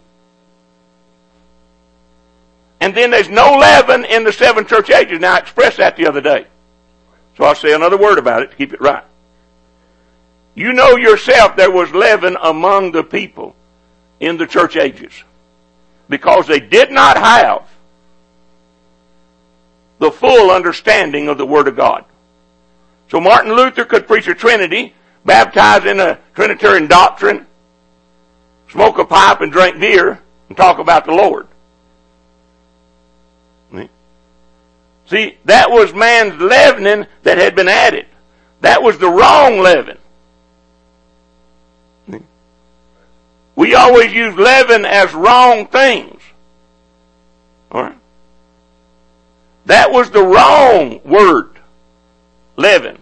And then there's no leaven in the 7 church ages. Now I expressed that the other day. So I'll say another word about it to keep it right. You know yourself there was leaven among the people in the church ages. Because they did not have the full understanding of the Word of God. So Martin Luther could preach a Trinity, baptize in a Trinitarian doctrine, smoke a pipe and drink beer, and talk about the Lord. See, that was man's leavening that had been added. That was the wrong leaven. We always use leaven as wrong things. Alright? That was the wrong word. Leaven.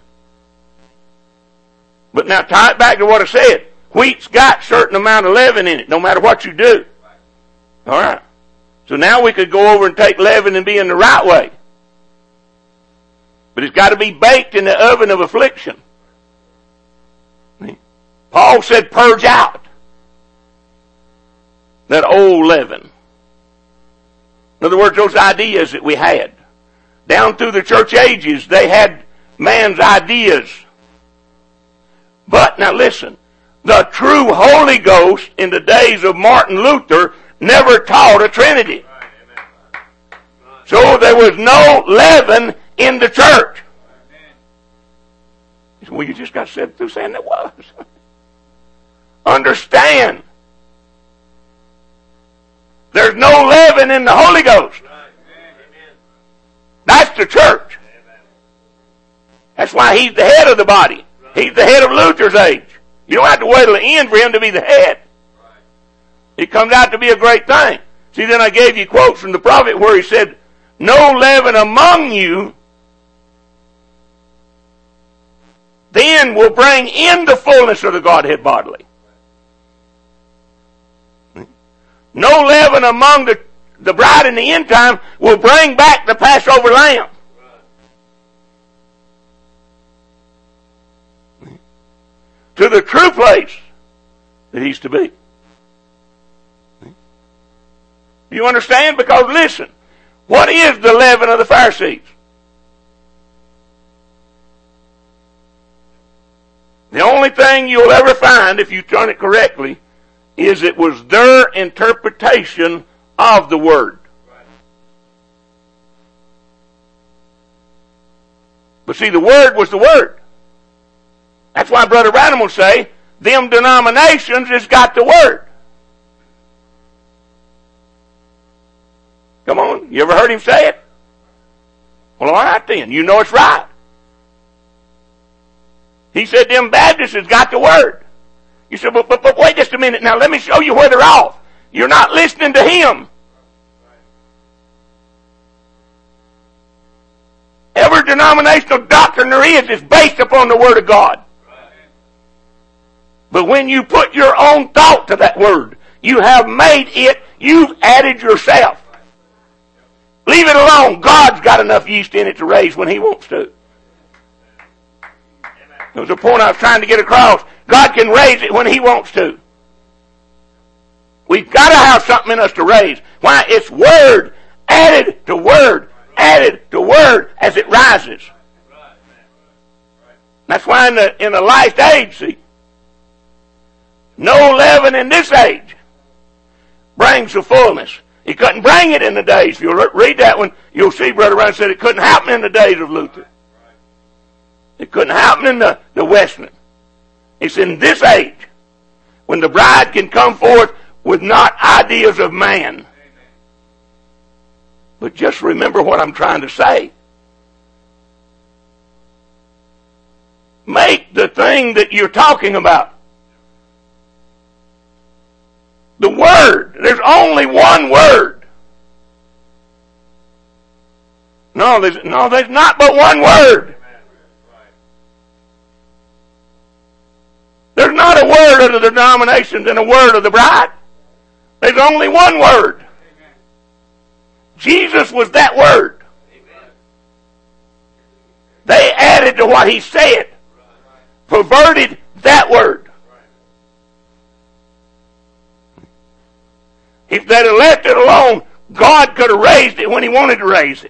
But now tie it back to what I said. Wheat's got a certain amount of leaven in it, no matter what you do. Alright. So now we could go over and take leaven and be in the right way. But it's got to be baked in the oven of affliction. Paul said, purge out that old leaven. In other words, those ideas that we had. Down through the church ages, they had man's ideas. But, now listen, the true Holy Ghost in the days of Martin Luther never taught a Trinity. So there was no leaven in the church. Well, you just got set through saying there was. Understand. There's no leaven in the Holy Ghost. That's the church. That's why he's the head of the body. He's the head of Luther's age. You don't have to wait till the end for him to be the head. It comes out to be a great thing. See, then I gave you quotes from the prophet where he said, no leaven among you, then will bring in the fullness of the Godhead bodily. No leaven among the bride in the end time will bring back the Passover lamb. To the true place that he's to be. Do you understand? Because listen, what is the leaven of the Pharisees? The only thing you'll ever find, if you turn it correctly, is it was their interpretation of the Word. But see, the Word was the Word. That's why Brother Branham will say, them denominations has got the Word. Come on, you ever heard him say it? Well, all right then, you know it's right. He said them Baptists has got the Word. You said, but wait just a minute now, let me show you where they're off. You're not listening to him. Every denominational doctrine there is based upon the Word of God. But when you put your own thought to that Word, you have made it, you've added yourself. Leave it alone. God's got enough yeast in it to raise when He wants to. There was a point I was trying to get across. God can raise it when He wants to. We've got to have something in us to raise. Why? It's word added to word, added to word as it rises. That's why in the last age, see, no leaven in this age brings the fullness. He couldn't bring it in the days. If you'll read that one, you'll see Brother Brown said it couldn't happen in the days of Luther. It couldn't happen in the Westman. It's in this age when the bride can come forth with not ideas of man. But just remember what I'm trying to say. Make the thing that you're talking about the Word. There's only one Word. No, there's not but one Word. There's not a word of the denominations and a word of the bride. There's only one Word. Jesus was that Word. They added to what He said. Perverted that Word. If they'd have left it alone, God could have raised it when He wanted to raise it.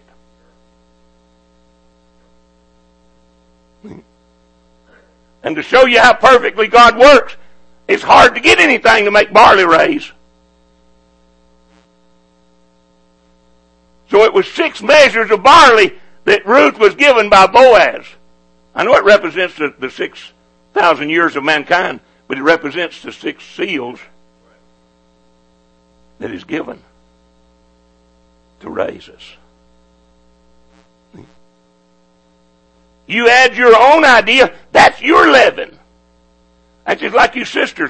And to show you how perfectly God works, it's hard to get anything to make barley raise. So it was 6 measures of barley that Ruth was given by Boaz. I know it represents the 6,000 years of mankind, but it represents the 6 seals that is given to raise us. You add your own idea, that's your leaven. That's just like you sisters.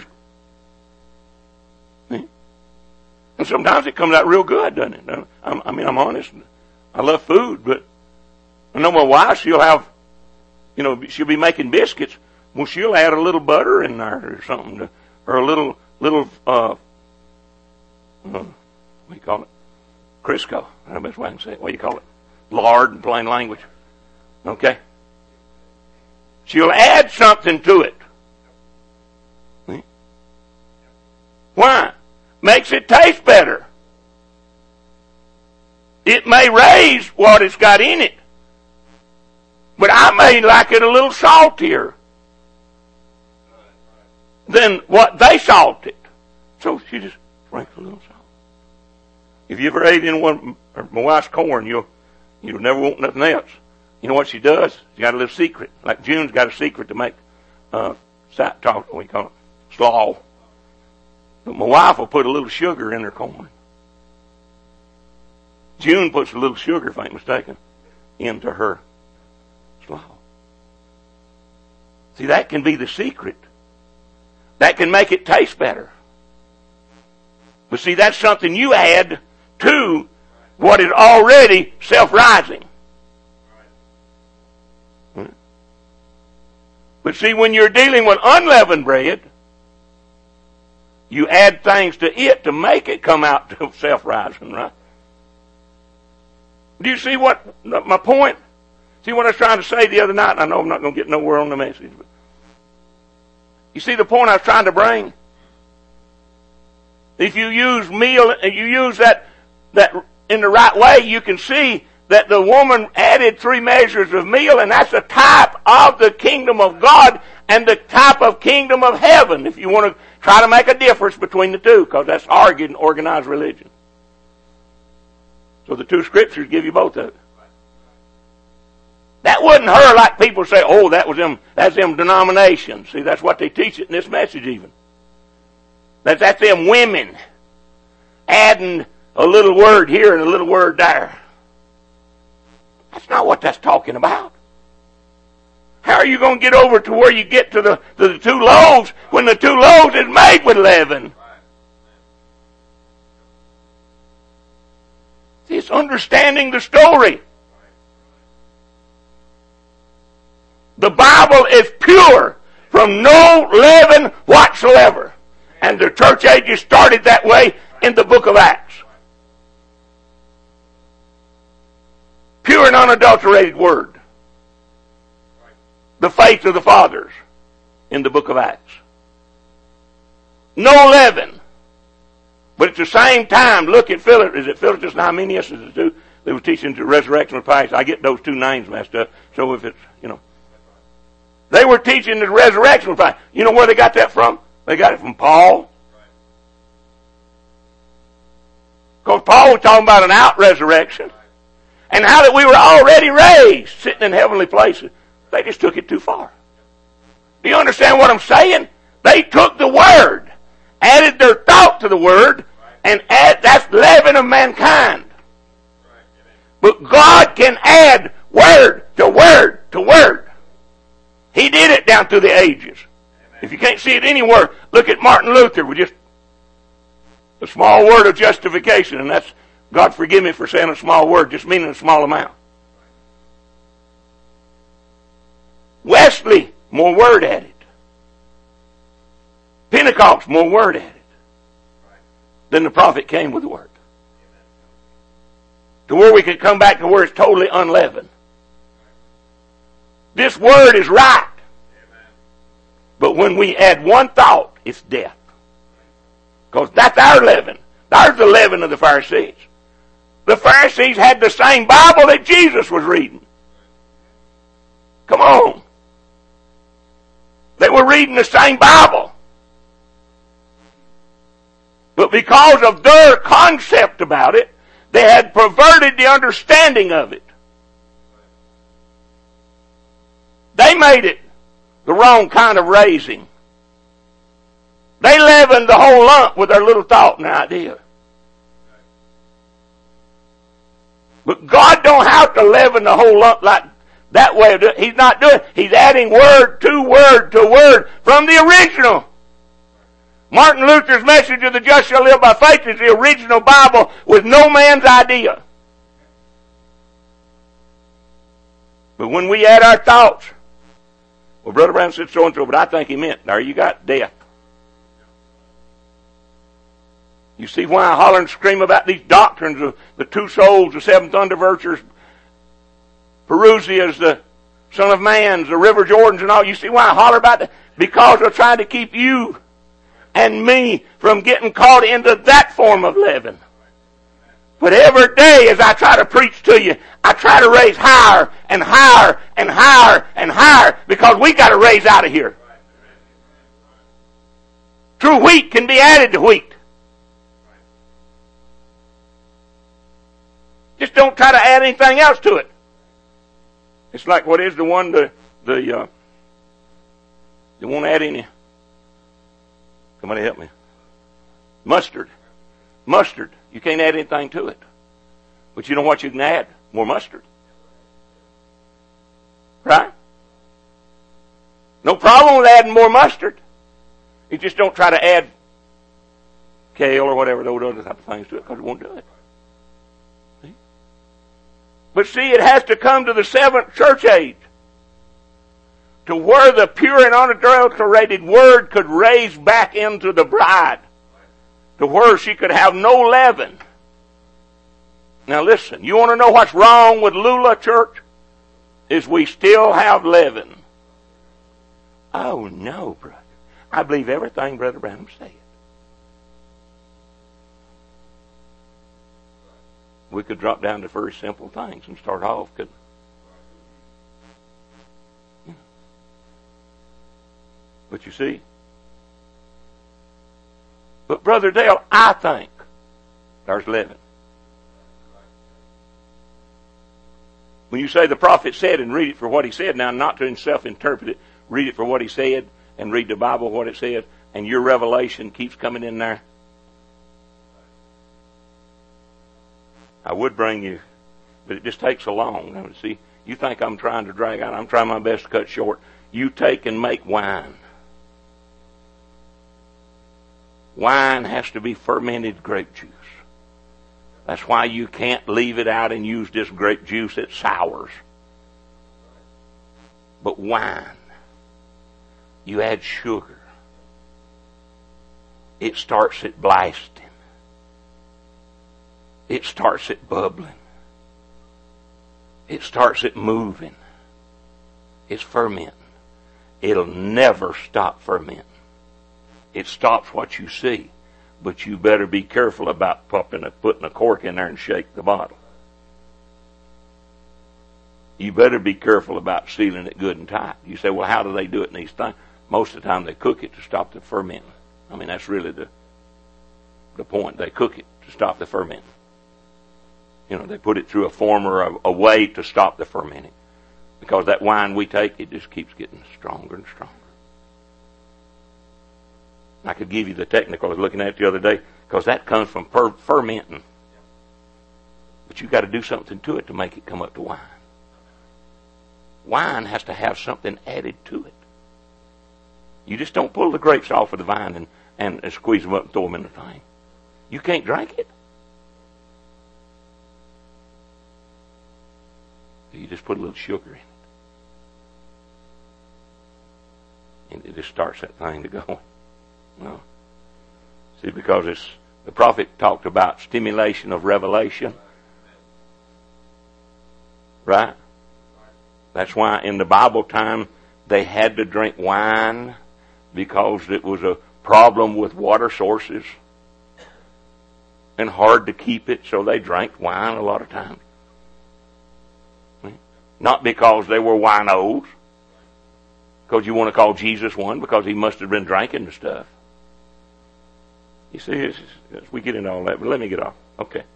And sometimes it comes out real good, doesn't it? I'm honest. I love food, but I know my wife, she'll have, she'll be making biscuits. Well, she'll add a little butter in there or something, or a little, what do you call it? Crisco. That's the best way I can say it. What do you call it? Lard in plain language. Okay? She'll add something to it. Why? Makes it taste better. It may raise what it's got in it, but I may like it a little saltier than what they salted. So she just sprinkles a little salt. If you ever ate in my wife's corn, you'll never want nothing else. You know what she does? She got a little secret. Like June's got a secret to make what we call it, slaw. But my wife will put a little sugar in her corn. June puts a little sugar, if I ain't mistaken, into her slaw. See, that can be the secret. That can make it taste better. But see, that's something you add to what is already self-rising. But see, when you're dealing with unleavened bread, you add things to it to make it come out to self-rising, right? Do you see what my point? See what I was trying to say the other night? I know I'm not going to get nowhere on the message. But you see the point I was trying to bring? If you use meal, and you use that in the right way, you can see that the woman added 3 measures of meal, and that's a type of the kingdom of God and the type of kingdom of heaven, if you want to try to make a difference between the two, because that's argued in organized religion. So the 2 scriptures give you both of it. That wasn't her like people say, oh, that's them denominations. See, that's what they teach it in this message even. That's them women adding a little word here and a little word there. That's not what that's talking about. How are you going to get over to where you get to the 2 loaves when the 2 loaves is made with leaven? See, it's understanding the story. The Bible is pure from no leaven whatsoever. And the church ages started that way in the book of Acts. Pure and unadulterated Word. The faith of the fathers in the book of Acts. No leaven. But at the same time, look at Philip. Is it Philetus and Hymenaeus? Is it two? They were teaching the resurrection of Christ. I get those two names messed up. So if it's, they were teaching the resurrection of Christ. You know where they got that from? They got it from Paul. Because Paul was talking about an out resurrection. And how that we were already raised, sitting in heavenly places. They just took it too far. Do you understand what I'm saying? They took the Word, added their thought to the Word, and that's leaven of mankind. But God can add Word to Word to Word. He did it down through the ages. If you can't see it anywhere, look at Martin Luther with just a small word of justification, and that's, God forgive me for saying a small word, just meaning a small amount. Wesley, more word added. Pentecost, more word added. Then the prophet came with the Word. To where we could come back to where it's totally unleavened. This Word is right. But when we add one thought, it's death. Because that's our leaven. There's the leaven of the Pharisees. The Pharisees had the same Bible that Jesus was reading. Come on. They were reading the same Bible. But because of their concept about it, they had perverted the understanding of it. They made it the wrong kind of raising. They leavened the whole lump with their little thought and idea. But God don't have to leaven the whole lump like that way. He's not doing it. He's adding word to word to word from the original. Martin Luther's message of the just shall live by faith is the original Bible with no man's idea. But when we add our thoughts, well, Brother Brown said so and so, but I think he meant, there you got death. You see why I holler and scream about these doctrines of the two souls, the seven thunder virtues, Perusias, the Son of Man's, the River Jordans and all. You see why I holler about that? Because they're trying to keep you and me from getting caught into that form of leaven. But every day as I try to preach to you, I try to raise higher and higher and higher and higher because we got to raise out of here. True wheat can be added to wheat. Just don't try to add anything else to it. It's like what is the one they won't add any. Somebody help me. Mustard. Mustard. You can't add anything to it. But you know what you can add? More mustard. Right? No problem with adding more mustard. You just don't try to add kale or whatever, those other type of things to it because it won't do it. See? But see, it has to come to the seventh church age to where the pure and unadulterated Word could raise back into the bride, to where she could have no leaven. Now listen, you want to know what's wrong with Lula Church? Is we still have leaven. Oh no, brother. I believe everything Brother Branham said. We could drop down to very simple things and start off, couldn't we? But you see, but Brother Dale, I think there's leaven. When you say the prophet said and read it for what he said, now not to himself interpret it, read it for what he said and read the Bible what it says, and your revelation keeps coming in there. I would bring you, but it just takes so long. Now, see, you think I'm trying to drag out. I'm trying my best to cut short. You take and make wine. Wine has to be fermented grape juice. That's why you can't leave it out and use this grape juice. It sours. But wine, you add sugar. It starts it blasting. It starts it bubbling. it starts it moving. It's fermenting. It'll never stop fermenting. It stops what you see, but you better be careful about putting a cork in there and shake the bottle. You better be careful about sealing it good and tight. You say, well, how do they do it in these things? Most of the time they cook it to stop the fermenting. I mean, that's really the point. They cook it to stop the fermenting. You know, they put it through a form or a way to stop the fermenting. Because that wine we take, it just keeps getting stronger and stronger. I could give you the technical. I was looking at it the other day, because that comes from fermenting. But you've got to do something to it to make it come up to wine. Wine has to have something added to it. You just don't pull the grapes off of the vine and squeeze them up and throw them in the thing. You can't drink it. You just put a little sugar in it. And it just starts that thing to go. No. See, because the prophet talked about stimulation of revelation. Right? That's why in the Bible time they had to drink wine, because it was a problem with water sources and hard to keep it, so they drank wine a lot of times. Not because they were winos, because you want to call Jesus one, because he must have been drinking the stuff. You see, as we get into all that, but let me get off. Okay.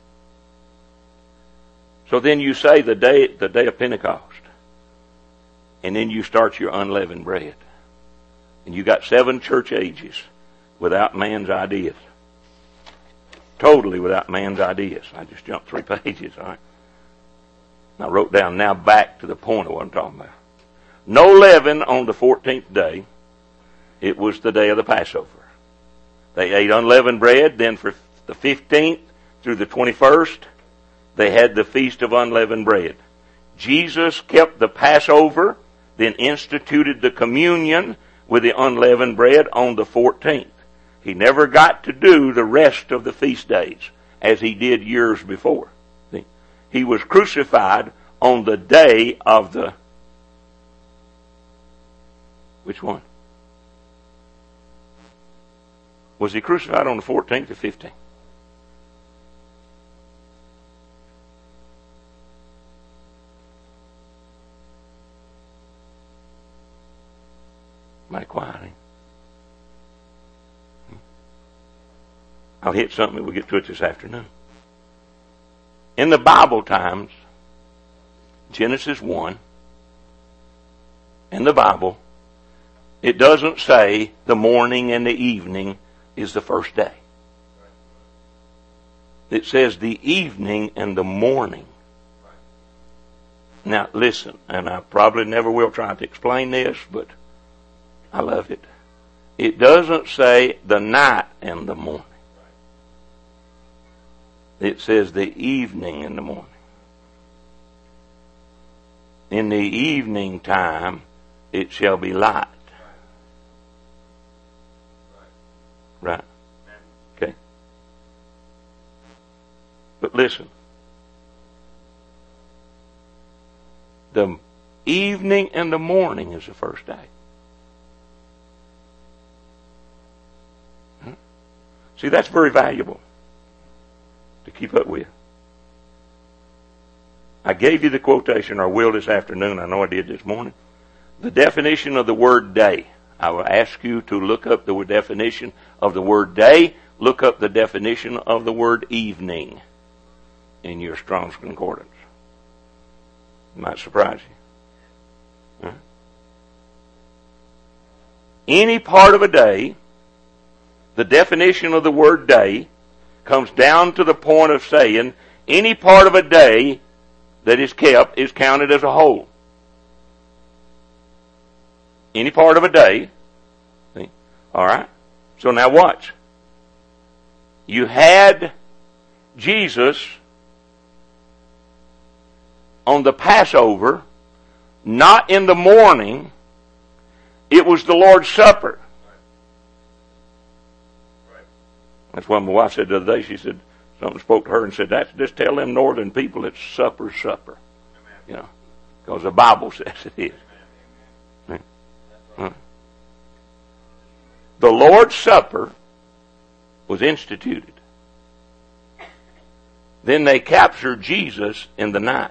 So then you say the day of Pentecost, and then you start your unleavened bread. And you got 7 church ages without man's ideas. Totally without man's ideas. I just jumped 3 pages, all right? I wrote down, now back to the point of what I'm talking about. No leaven on the 14th day. It was the day of the Passover. They ate unleavened bread. Then for the 15th through the 21st, they had the Feast of Unleavened Bread. Jesus kept the Passover, then instituted the communion with the unleavened bread on the 14th. He never got to do the rest of the feast days as he did years before. See? He was crucified on the day of the... Which one? Was he crucified on the 14th or 15th? Mighty quiet, ain't it? I'll hit something, we'll get to it this afternoon. In the Bible times, Genesis 1, in the Bible, it doesn't say the morning and the evening is the first day. It says the evening and the morning. Now listen, and I probably never will try to explain this, but I love it. It doesn't say the night and the morning. It says the evening and the morning. In the evening time, it shall be light. Right? Okay. But listen. The evening and the morning is the first day. See, that's very valuable to keep up with. I gave you the quotation, or will this afternoon. I know I did this morning. The definition of the word day. I will ask you to look up the definition of the word day. Look up the definition of the word evening in your Strong's Concordance. It might surprise you. Huh? Any part of a day, the definition of the word day comes down to the point of saying any part of a day that is kept is counted as a whole. Any part of a day. See? All right. So now watch. You had Jesus on the Passover, not in the morning. It was the Lord's Supper. That's what my wife said the other day. She said, something spoke to her and said, just tell them northern people it's supper's supper. Amen. because the Bible says it is. The Lord's Supper was instituted. Then they captured Jesus in the night.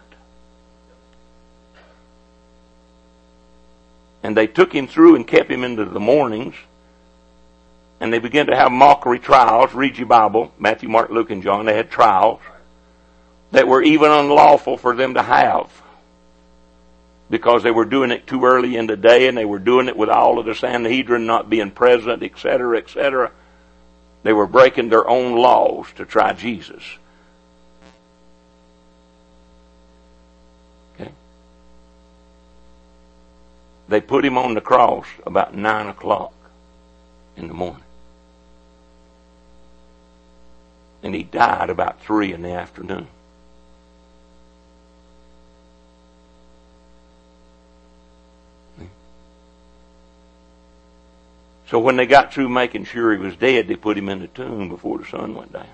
And they took him through and kept him into the mornings. And they began to have mockery trials. Read your Bible, Matthew, Mark, Luke, and John. They had trials that were even unlawful for them to have, because they were doing it too early in the day, and they were doing it with all of the Sanhedrin not being present, etc., etc. They were breaking their own laws to try Jesus. Okay? They put him on the cross about 9 o'clock in the morning. And he died about 3 in the afternoon. So when they got through making sure he was dead, they put him in the tomb before the sun went down.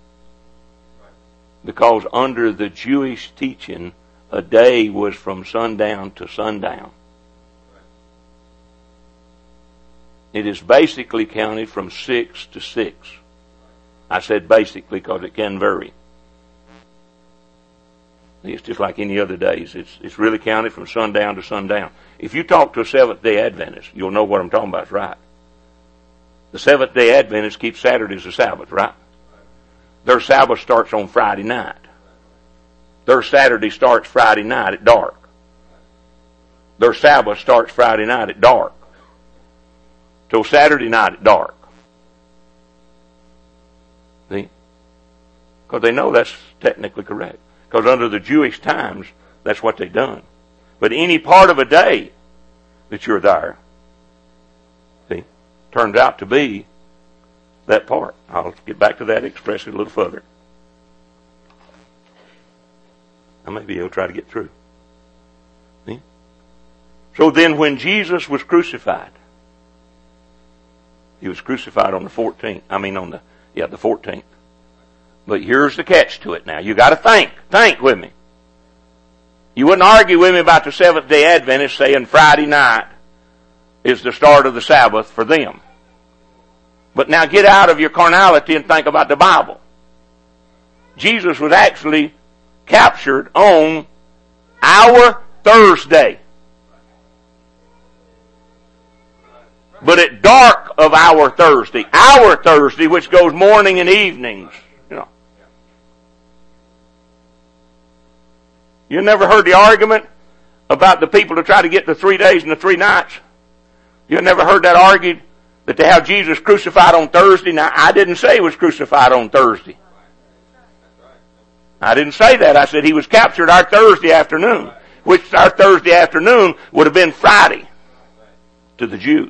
Because under the Jewish teaching, a day was from sundown to sundown. It is basically counted from 6 to 6. I said basically because it can vary. It's just like any other days. It's really counted from sundown to sundown. If you talk to a Seventh-day Adventist, you'll know what I'm talking about, right? The Seventh-day Adventists keep Saturday as a Sabbath, right? Their Sabbath starts on Friday night. Their Saturday starts Friday night at dark. Their Sabbath starts Friday night at dark. Till Saturday night at dark. See? Because they know that's technically correct. Because under the Jewish times, that's what they've done. But any part of a day that you're there, see, turns out to be that part. I'll get back to that, express it a little further. I may be able to try to get through. See? So then when Jesus was crucified, he was crucified on the 14th. The 14th. But here's the catch to it now. You got to think. Think with me. You wouldn't argue with me about the Seventh-day Adventists saying Friday night is the start of the Sabbath for them. But now get out of your carnality and think about the Bible. Jesus was actually captured on our Thursday. But at dark of our Thursday, which goes morning and evenings, You never heard the argument about the people to try to get the 3 days and the 3 nights? You never heard that argued that they have Jesus crucified on Thursday? Now, I didn't say he was crucified on Thursday. I didn't say that. I said he was captured our Thursday afternoon, which our Thursday afternoon would have been Friday to the Jews.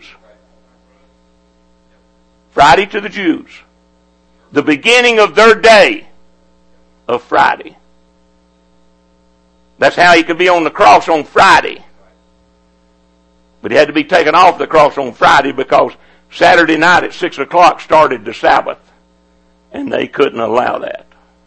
Friday to the Jews. The beginning of their day of Friday. That's how he could be on the cross on Friday. But he had to be taken off the cross on Friday because Saturday night at 6 o'clock started the Sabbath. And they couldn't allow that.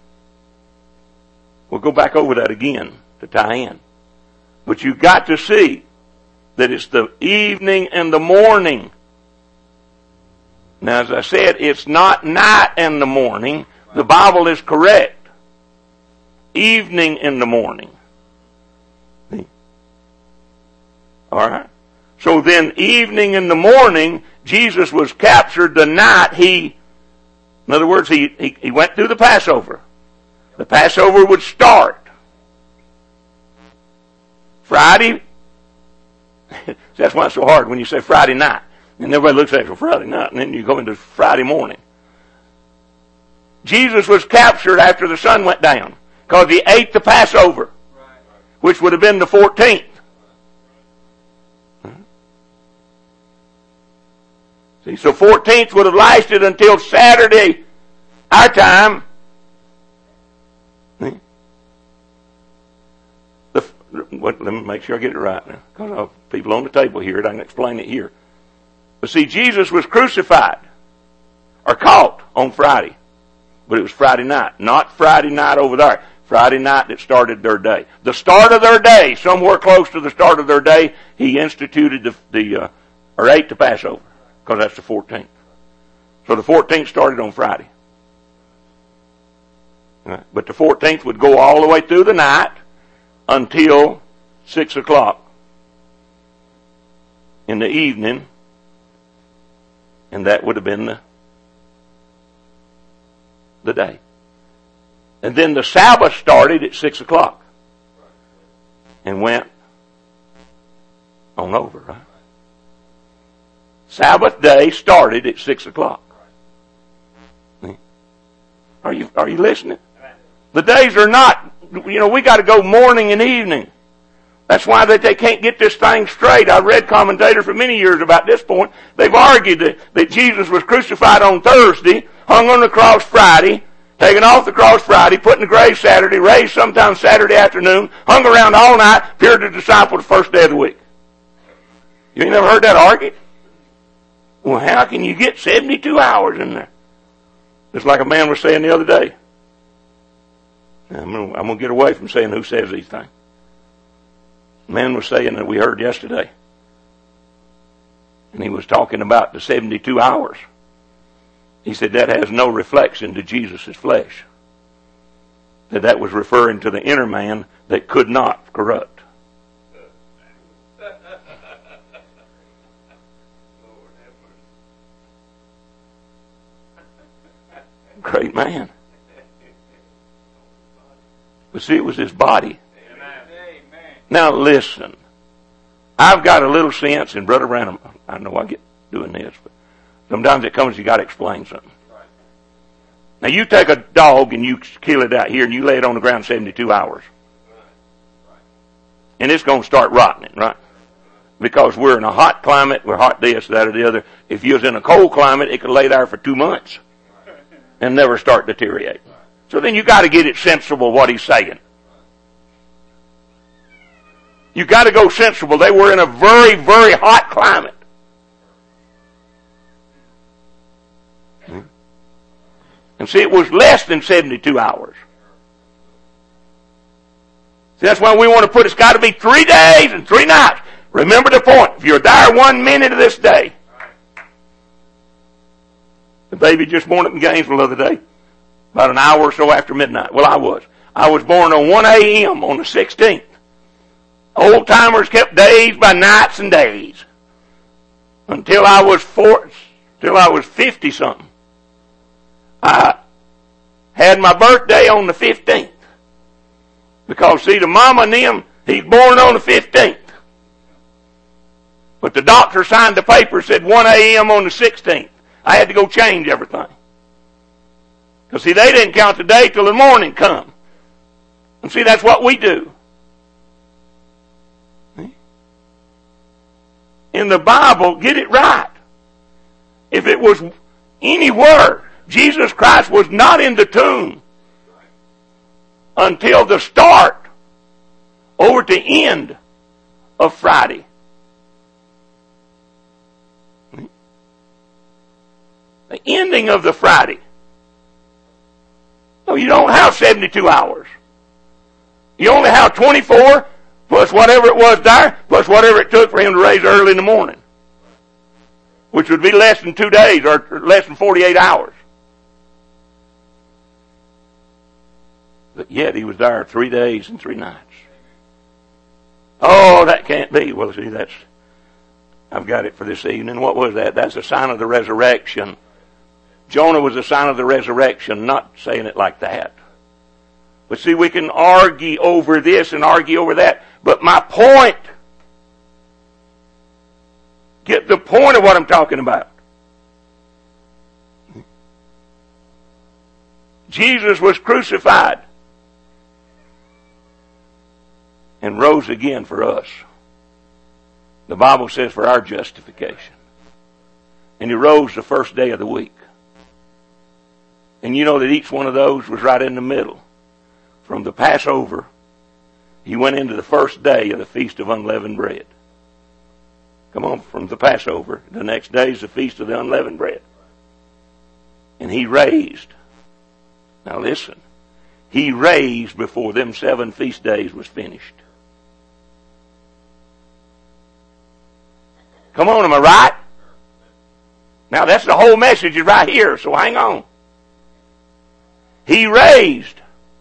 We'll go back over that again to tie in. But you've got to see that it's the evening and the morning. Now, as I said, it's not night and the morning. The Bible is correct. Evening and the morning. See? All right. So then, evening and the morning, Jesus was captured the night in other words, he went through the Passover. The Passover would start Friday. That's why it's so hard when you say Friday night. And everybody looks at it for Friday night, and then you go into Friday morning. Jesus was captured after the sun went down because he ate the Passover, which would have been the 14th. See, so 14th would have lasted until Saturday, our time. Let me make sure I get it right now, because I have people on the table here, and I can explain it here. But see, Jesus was crucified or caught on Friday. But it was Friday night, not Friday night over there. Friday night that started their day. The start of their day, somewhere close to the start of their day, he instituted or ate the Passover, because that's the 14th. So the 14th started on Friday. Right. But the 14th would go all the way through the night until 6 o'clock in the evening, and that would have been the day. And then the Sabbath started at 6 o'clock and went on over, right? Sabbath day started at 6 o'clock. Are you listening? The days are not, we got to go morning and evening. That's why they can't get this thing straight. I've read commentators for many years about this point. They've argued that Jesus was crucified on Thursday, hung on the cross Friday, taken off the cross Friday, put in the grave Saturday, raised sometime Saturday afternoon, hung around all night, appeared to the disciples the first day of the week. You ain't never heard that argued? Well, how can you get 72 hours in there? Just like a man was saying the other day. I'm going to get away from saying who says these things. A man was saying that we heard yesterday. And he was talking about the 72 hours. He said that has no reflection to Jesus' flesh. That was referring to the inner man that could not corrupt. Great man. But see, it was his body. Amen. Now listen. I've got a little sense, and Brother Branham, I know I get doing this, but sometimes it comes, you got to explain something. Now you take a dog and you kill it out here and you lay it on the ground 72 hours. And it's going to start rotting, right? Because we're in a hot climate, we're hot this, that, or the other. If you was in a cold climate, it could lay there for 2 months and never start deteriorating. So then you got to get it sensible what he's saying. You got to go sensible. They were in a very, very hot climate. And see, it was less than 72 hours. See, that's why we want to put, it's got to be 3 days and 3 nights. Remember the point. If you're there 1 minute of this day. The baby just born up in Gainesville the other day. About an hour or so after midnight. Well, I was born on 1 a.m. on the 16th. Old timers kept days by nights and days. Until I was 50 something. I had my birthday on the 15th. Because see, the mama and them, he's born on the 15th. But the doctor signed the paper, said 1 a.m. on the 16th. I had to go change everything. Because see, they didn't count the day till the morning come. And see, that's what we do. In the Bible, get it right. If it was anywhere, Jesus Christ was not in the tomb until the start over to the end of Friday. The ending of the Friday. No, you don't have 72 hours. You only have 24 plus whatever it was there, plus whatever it took for him to raise early in the morning. Which would be less than 2 days or less than 48 hours. But yet he was there 3 days and 3 nights. Oh, that can't be. Well, see, I've got it for this evening. What was that? That's a sign of the resurrection. Jonah was a sign of the resurrection, not saying it like that. But see, we can argue over this and argue over that. But my point, get the point of what I'm talking about. Jesus was crucified and rose again for us. The Bible says for our justification. And he rose the first day of the week. And you know that each one of those was right in the middle. From the Passover, he went into the first day of the Feast of Unleavened Bread. Come on, from the Passover, the next day is the Feast of the Unleavened Bread. And he raised. Now listen, He raised before them 7 feast days was finished. Come on, am I right? Now that's the whole message is right here, so hang on. He raised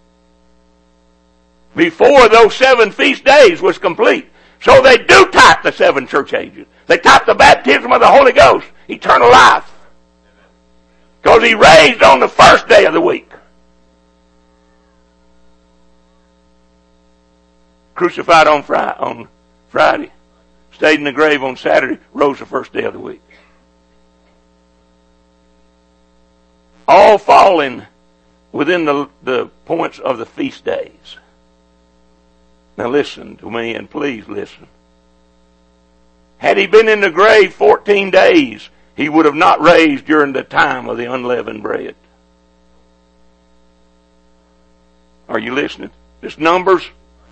before those 7 feast days was complete. So they do type the 7 church ages. They type the baptism of the Holy Ghost, eternal life. Because he raised on the first day of the week. Crucified on Friday. Stayed in the grave on Saturday. Rose the first day of the week. All falling within the points of the feast days. Now listen to me, and please listen. Had he been in the grave 14 days, he would have not raised during the time of the unleavened bread. Are you listening? It's numbers.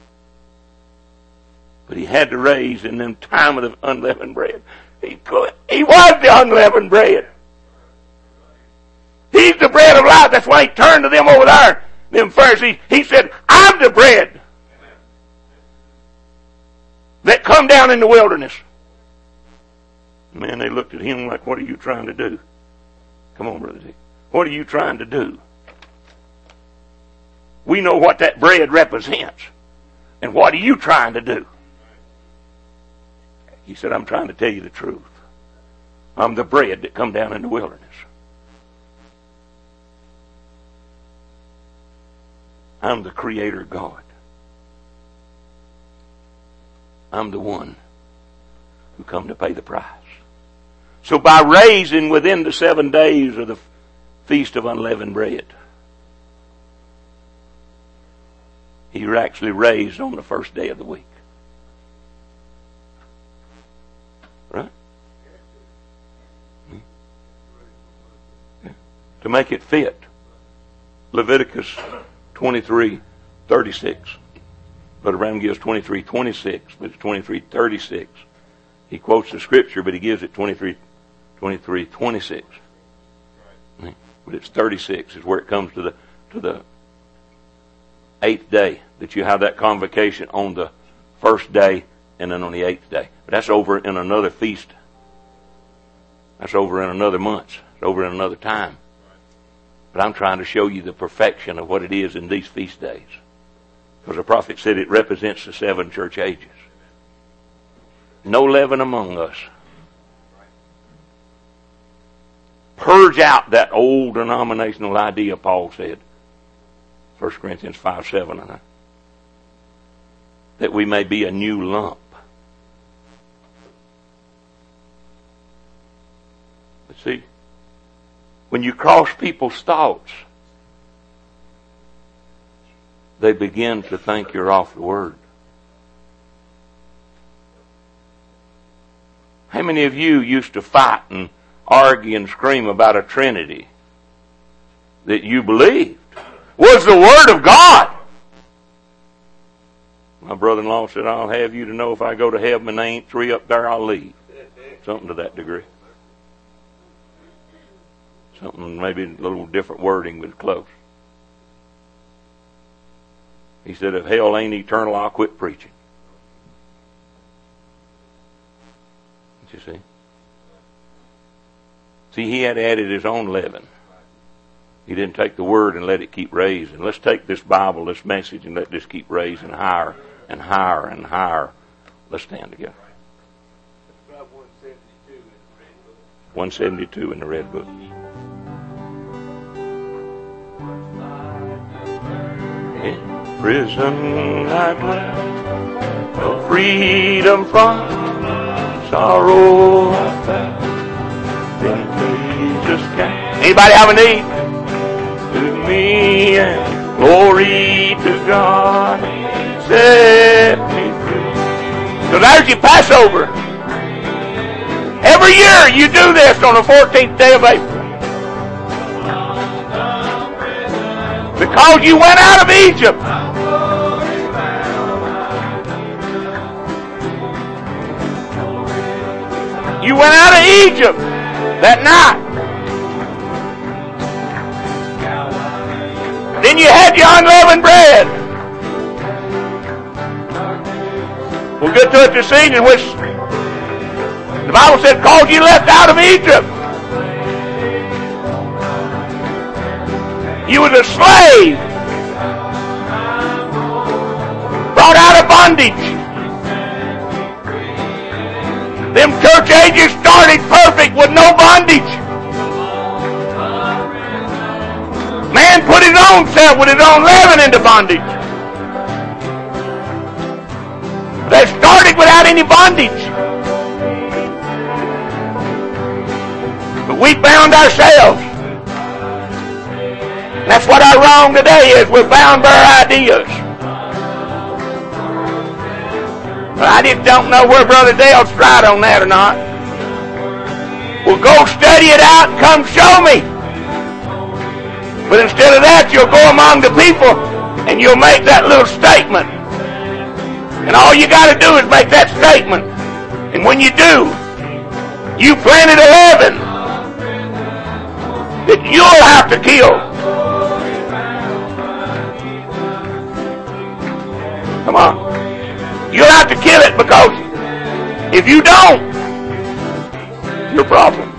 But he had to raise in the time of the unleavened bread. He was the unleavened bread. He's the bread of life. That's why he turned to them over there, them Pharisees. He said, I'm the bread that come down in the wilderness. Man, they looked at him like, what are you trying to do? Come on, Brother Dick. What are you trying to do? We know what that bread represents. And what are you trying to do? He said, I'm trying to tell you the truth. I'm the bread that come down in the wilderness. I'm the Creator God. I'm the one who come to pay the price. So by raising within the 7 days of the Feast of Unleavened Bread, he actually raised on the first day of the week. Right? To make it fit. Leviticus 23:36. Brother Branham gives 23:26, but it's 23:36. He quotes the scripture, but he gives it 23:26. But it's 36 is where it comes to the 8th day, that you have that convocation on the first day and then on the 8th day. But that's over in another feast. That's over in another month. It's over in another time. But I'm trying to show you the perfection of what it is in these feast days. Because the prophet said it represents the 7 church ages. No leaven among us. Purge out that old denominational idea, Paul said. 1 Corinthians 5:7. That we may be a new lump. But see, when you cross people's thoughts, they begin to think you're off the word. How many of you used to fight and argue and scream about a Trinity that you believed was the Word of God? My brother-in-law said, I'll have you to know if I go to heaven and there ain't 3 up there, I'll leave. Something to that degree. Something, maybe a little different wording, but close. He said, if hell ain't eternal, I'll quit preaching. You see? See, he had added his own leaven. He didn't take the word and let it keep raising. Let's take this Bible, this message, and let this keep raising higher and higher and higher. Let's stand together. 172 in the Red Book. In prison at last, no freedom from sorrow I found. Then Jesus came. Anybody have a need? To me and glory to God, set me free. So there's your Passover. Every year you do this on the 14th day of April. Because you went out of Egypt. You went out of Egypt that night. Then you had your unleavened bread. We'll get to it this evening, which the Bible said, called you left out of Egypt. You was a slave. Brought out of bondage. Them church ages started perfect with no bondage. Man put his own self with his own leaven into bondage. They started without any bondage. But we bound ourselves. That's what our wrong today is. We're bound by our ideas. But I just don't know where Brother Dale's right on that or not. Well, go study it out and come show me. But instead of that, you'll go among the people and you'll make that little statement. And all you got to do is make that statement. And when you do, you planted a leaven that you'll have to kill. Come on. You'll have to kill it, because if you don't, your problem.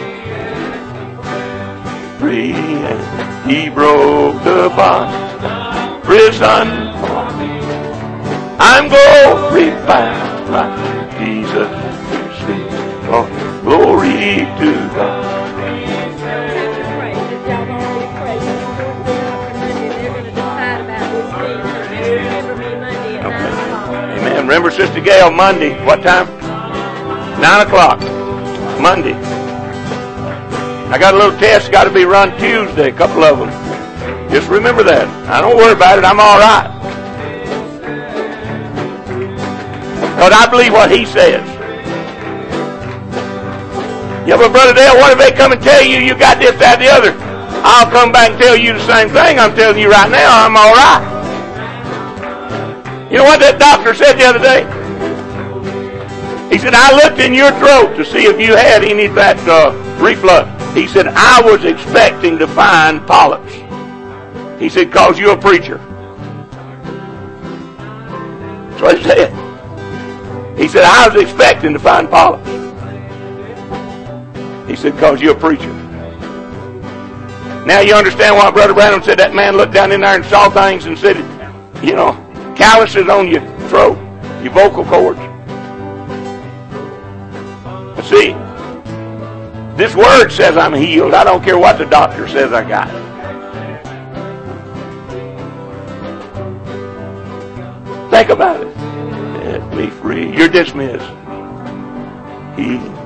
Free, and he broke the bond, prison. I'm glorified by Jesus to see. Oh, glory to God. Remember Sister Gail, Monday. What time? 9 o'clock. Monday. I got a little test got to be run Tuesday, a couple of them. Just remember that. I don't worry about it. I'm all right. But I believe what he says. Yeah, but Brother Dale, what if they come and tell you you got this, that, the other? I'll come back and tell you the same thing I'm telling you right now. I'm all right. You know what that doctor said the other day? He said, I looked in your throat to see if you had any of that reflux. He said, I was expecting to find polyps. He said, because you're a preacher. That's what he said. He said, I was expecting to find polyps. He said, because you're a preacher. Now you understand why Brother Branham said that man looked down in there and saw things and said, you know, calluses on your throat, your vocal cords. But see, this word says I'm healed. I don't care what the doctor says I got. Think about it. Set me free. You're dismissed. He